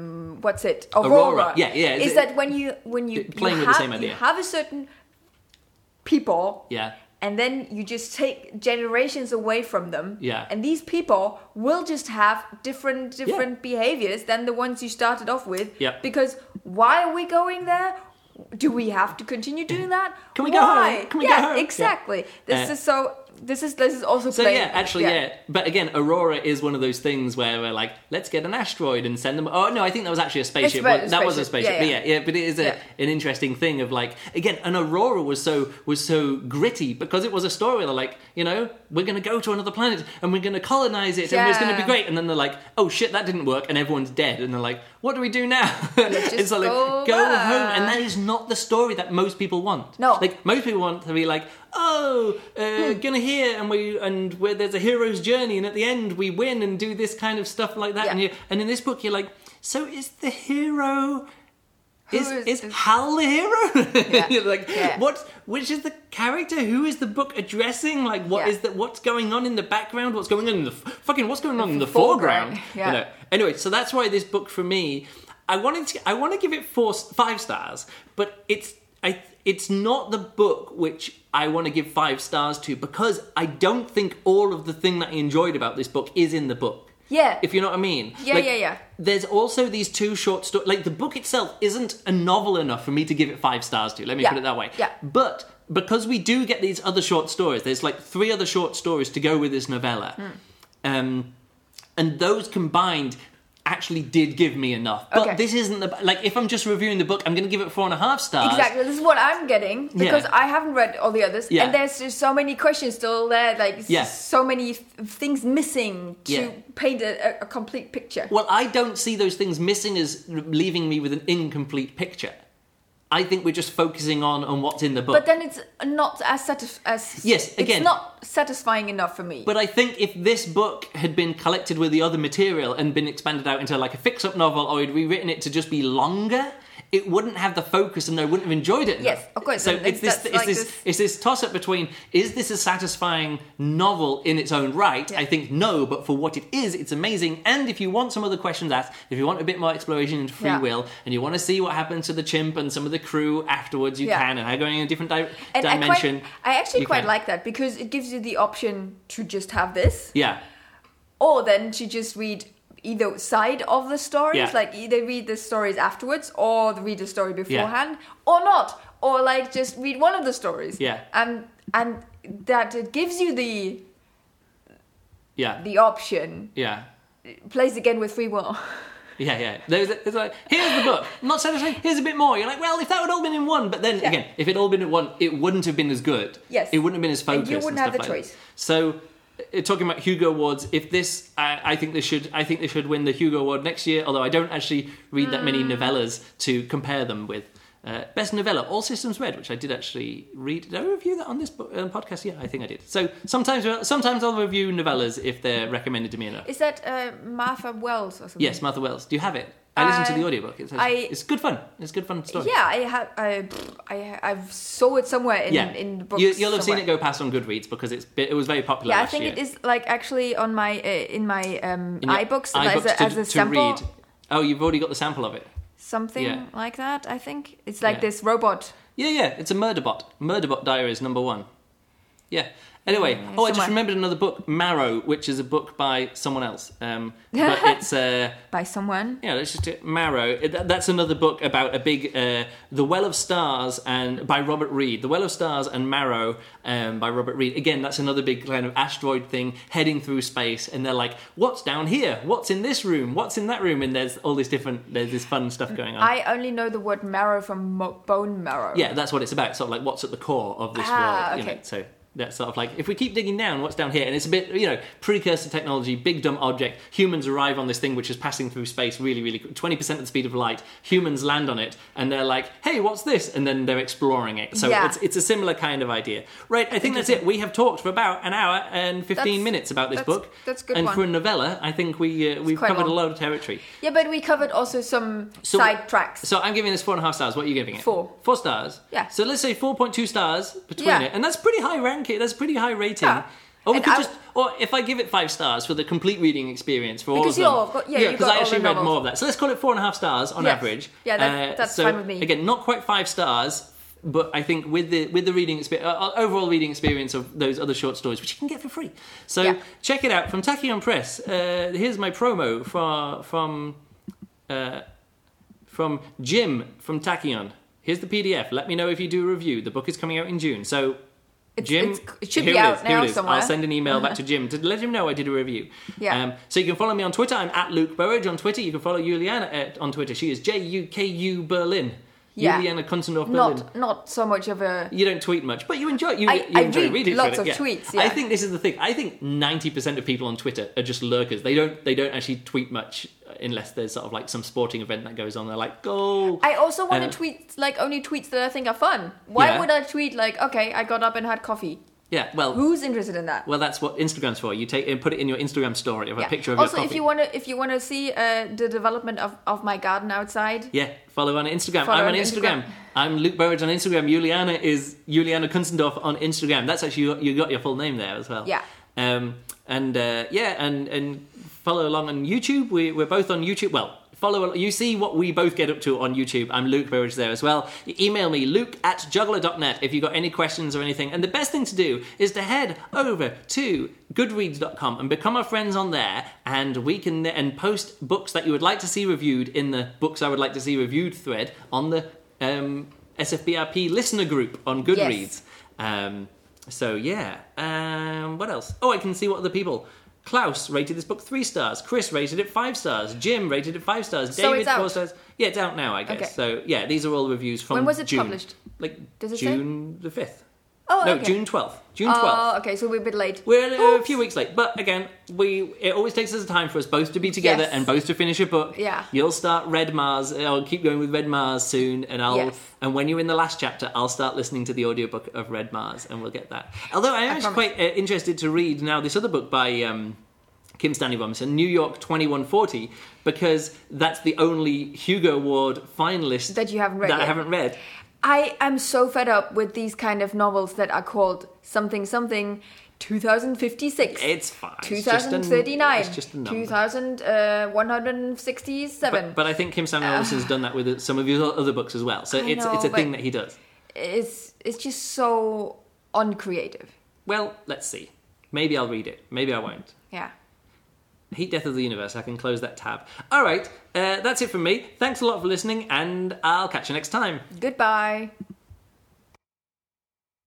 Aurora. Yeah. Is that when you playing with the same idea. You have a certain people. Yeah. And then you just take generations away from them. Yeah. And these people will just have different behaviors than the ones you started off with. Yeah. Because why are we going there? Do we have to continue doing that? Can we go home? Can we go home? Exactly. This is also so playing. But again, Aurora is one of those things where we're like, let's get an asteroid and send them. Oh no, I think that was actually a spaceship. That was a spaceship. But it is an interesting thing of like, again, an Aurora was so gritty because it was a story. They're like, you know, we're going to go to another planet and we're going to colonize it and it's going to be great. And then they're like, oh shit, that didn't work and everyone's dead. And they're like, what do we do now? It's so like, go home. And that is not the story that most people want. No. Like most people want to be like, gonna hear and where there's a hero's journey and at the end we win and do this kind of stuff like that. And in this book you're like, so is the hero is Hal the hero? You're like, which is the character? Who is the book addressing? Like what's going on in the background? What's going on in the what's going on in the foreground? Yeah. You know? Anyway, so that's why this book for me, I want to give it 5 stars, but it's not the book which I want to give 5 stars to because I don't think all of the thing that I enjoyed about this book is in the book. Yeah. If you know what I mean. Yeah. There's also these 2 short stories. Like, the book itself isn't a novel enough for me to give it 5 stars to. Let me put it that way. Yeah. But because we do get these other short stories, there's like 3 other short stories to go with this novella. And those combined actually did give me enough. But this isn't if I'm just reviewing the book, I'm going to give it 4.5 stars. Exactly. This is what I'm getting because I haven't read all the others, and there's just so many questions still there. Like so many things missing to paint a complete picture. Well, I don't see those things missing as leaving me with an incomplete picture. I think we're just focusing on what's in the book. But then it's not as it's not satisfying enough for me. But I think if this book had been collected with the other material and been expanded out into like a fix-up novel, or had rewritten it to just be longer, it wouldn't have the focus and I wouldn't have enjoyed it enough. Yes, of course. So it's this toss-up between, is this a satisfying novel in its own right? I think no, but for what it is, it's amazing. And if you want some other questions asked, if you want a bit more exploration into free will, and you want to see what happens to the chimp and some of the crew afterwards, you can, and how going in a different dimension. I actually quite like that because it gives you the option to just have this. Yeah. Or then to just read either side of the stories, like either read the stories afterwards or read the story beforehand, or not, or like just read one of the stories. Yeah. And that it gives you the option. Yeah. Plays again with free will. Yeah. It's like, here's the book. I'm not satisfied. Here's a bit more. You're like, well, if that would all been in one, but then again, if it all been in one, it wouldn't have been as good. Yes. It wouldn't have been as focused. And you wouldn't have the choice. So, talking about Hugo Awards, if this, I think they should win the Hugo Award next year. Although I don't actually read that many novellas to compare them with. Best novella, All Systems Red, which I did actually read. Did I review that on this podcast? Yeah, I think I did. So sometimes I'll review novellas if they're recommended to me enough. Is that Martha Wells or something? Yes, Martha Wells. Do you have it? I listened to the audiobook. It's good fun. It's a good fun story. Yeah, I saw it somewhere in the books. You'll have seen it go past on Goodreads because it was very popular. Yeah, I think it is like actually on my iBooks as a sample. To read. Oh, you've already got the sample of it. Something like that, I think. It's like this robot. Yeah, it's a Murderbot. Murderbot Diaries #1. Yeah. Anyway, I just remembered another book, Marrow, which is a book by someone else. But it's... by someone? Yeah, let's just do Marrow. That's another book about a big... The Well of Stars by Robert Reed. The Well of Stars and Marrow by Robert Reed. Again, that's another big kind of asteroid thing heading through space. And they're like, what's down here? What's in this room? What's in that room? And there's all this there's this fun stuff going on. I only know the word marrow from bone marrow. Yeah, that's what it's about. Sort of like what's at the core of this world. Okay. So... That's sort of like, if we keep digging down, what's down here? And it's a bit, precursor technology, big dumb object. Humans arrive on this thing which is passing through space really, really quick, 20% of the speed of light. Humans land on it, and they're like, hey, what's this? And then they're exploring it. So it's a similar kind of idea. Right, I think that's it. We have talked for about an hour and 15 minutes about this book. That's good. And for a novella, I think we've covered a lot of territory. Yeah, but we covered also some side tracks. So I'm giving this 4.5 stars. What are you giving it? 4. 4 stars? Yeah. So let's say 4.2 stars between it. And that's pretty high ranking. That's pretty high rating. Yeah. Or if I give it 5 stars for the complete reading experience for all of them. Because I actually read more of that. So let's call it 4.5 stars on average. Yeah, that's fine with me. Again, not quite 5 stars, but I think with the reading experience, overall reading experience of those other short stories, which you can get for free. So check it out from Tachyon Press. Here's my promo from Jim from Tachyon. Here's the PDF. Let me know if you do a review. The book is coming out in June. So Jim, it should be out now somewhere. I'll send an email back to Jim to let him know I did a review. Yeah. So you can follow me on Twitter. I'm at Luke Burridge on Twitter. You can follow Juliana on Twitter. She is JUKU Berlin. Yeah. Juliana Kunstendorf Berlin. Not so much of a... You don't tweet much, but you enjoy reading. I read lots of tweets, I think this is the thing. I think 90% of people on Twitter are just lurkers. They don't actually tweet much unless there's sort of like some sporting event that goes on. They're like, go. I also want to tweet like only tweets that I think are fun. Why would I tweet like, okay, I got up and had coffee? Yeah, well, who's interested in that? Well, that's what Instagram's for. You take and put it in your Instagram story of a picture of your coffee. Also, if you want to see the development of my garden outside, follow on Instagram. I'm on Instagram. I'm Luke Burridge on Instagram. Juliana is Juliana Kunstendorf on Instagram. That's actually you got your full name there as well. Yeah. And follow along on YouTube. We're both on YouTube. Well. You see what we both get up to on YouTube. I'm Luke Burridge there as well. You email me, luke@juggler.net, if you've got any questions or anything. And the best thing to do is to head over to goodreads.com and become our friends on there. And we can post books that you would like to see reviewed in the Books I Would Like to See Reviewed thread on the SFBRP listener group on Goodreads. Yes. What else? Oh, I can see what other people... Klaus rated this book 3 stars. Chris rated it 5 stars. Jim rated it 5 stars. So David it's 4 stars. Yeah, it's out now, I guess. Okay. So these are all reviews from June. When was it published? Does it June the 5th. Oh, no, okay. June 12th. June 12th. Oh, okay, so we're a bit late. We're a few weeks late. But again, it always takes us a time for us both to be together and both to finish a book. Yeah. You'll start Red Mars. I'll keep going with Red Mars soon. And and when you're in the last chapter, I'll start listening to the audiobook of Red Mars and we'll get that. Although I am actually quite interested to read now this other book by... Kim Stanley Robinson, New York 2140, because that's the only Hugo Award finalist that you haven't read. I haven't read. I am so fed up with these kind of novels that are called something 2056. It's fine. 2039. It's just a number. 2167. But I think Kim Stanley Robinson's done that with some of his other books as well. So it's a thing that he does. It's just so uncreative. Well, let's see. Maybe I'll read it. Maybe I won't. Yeah. Heat Death of the Universe. I can close that tab. All right, that's it from me. Thanks a lot for listening, and I'll catch you next time. Goodbye.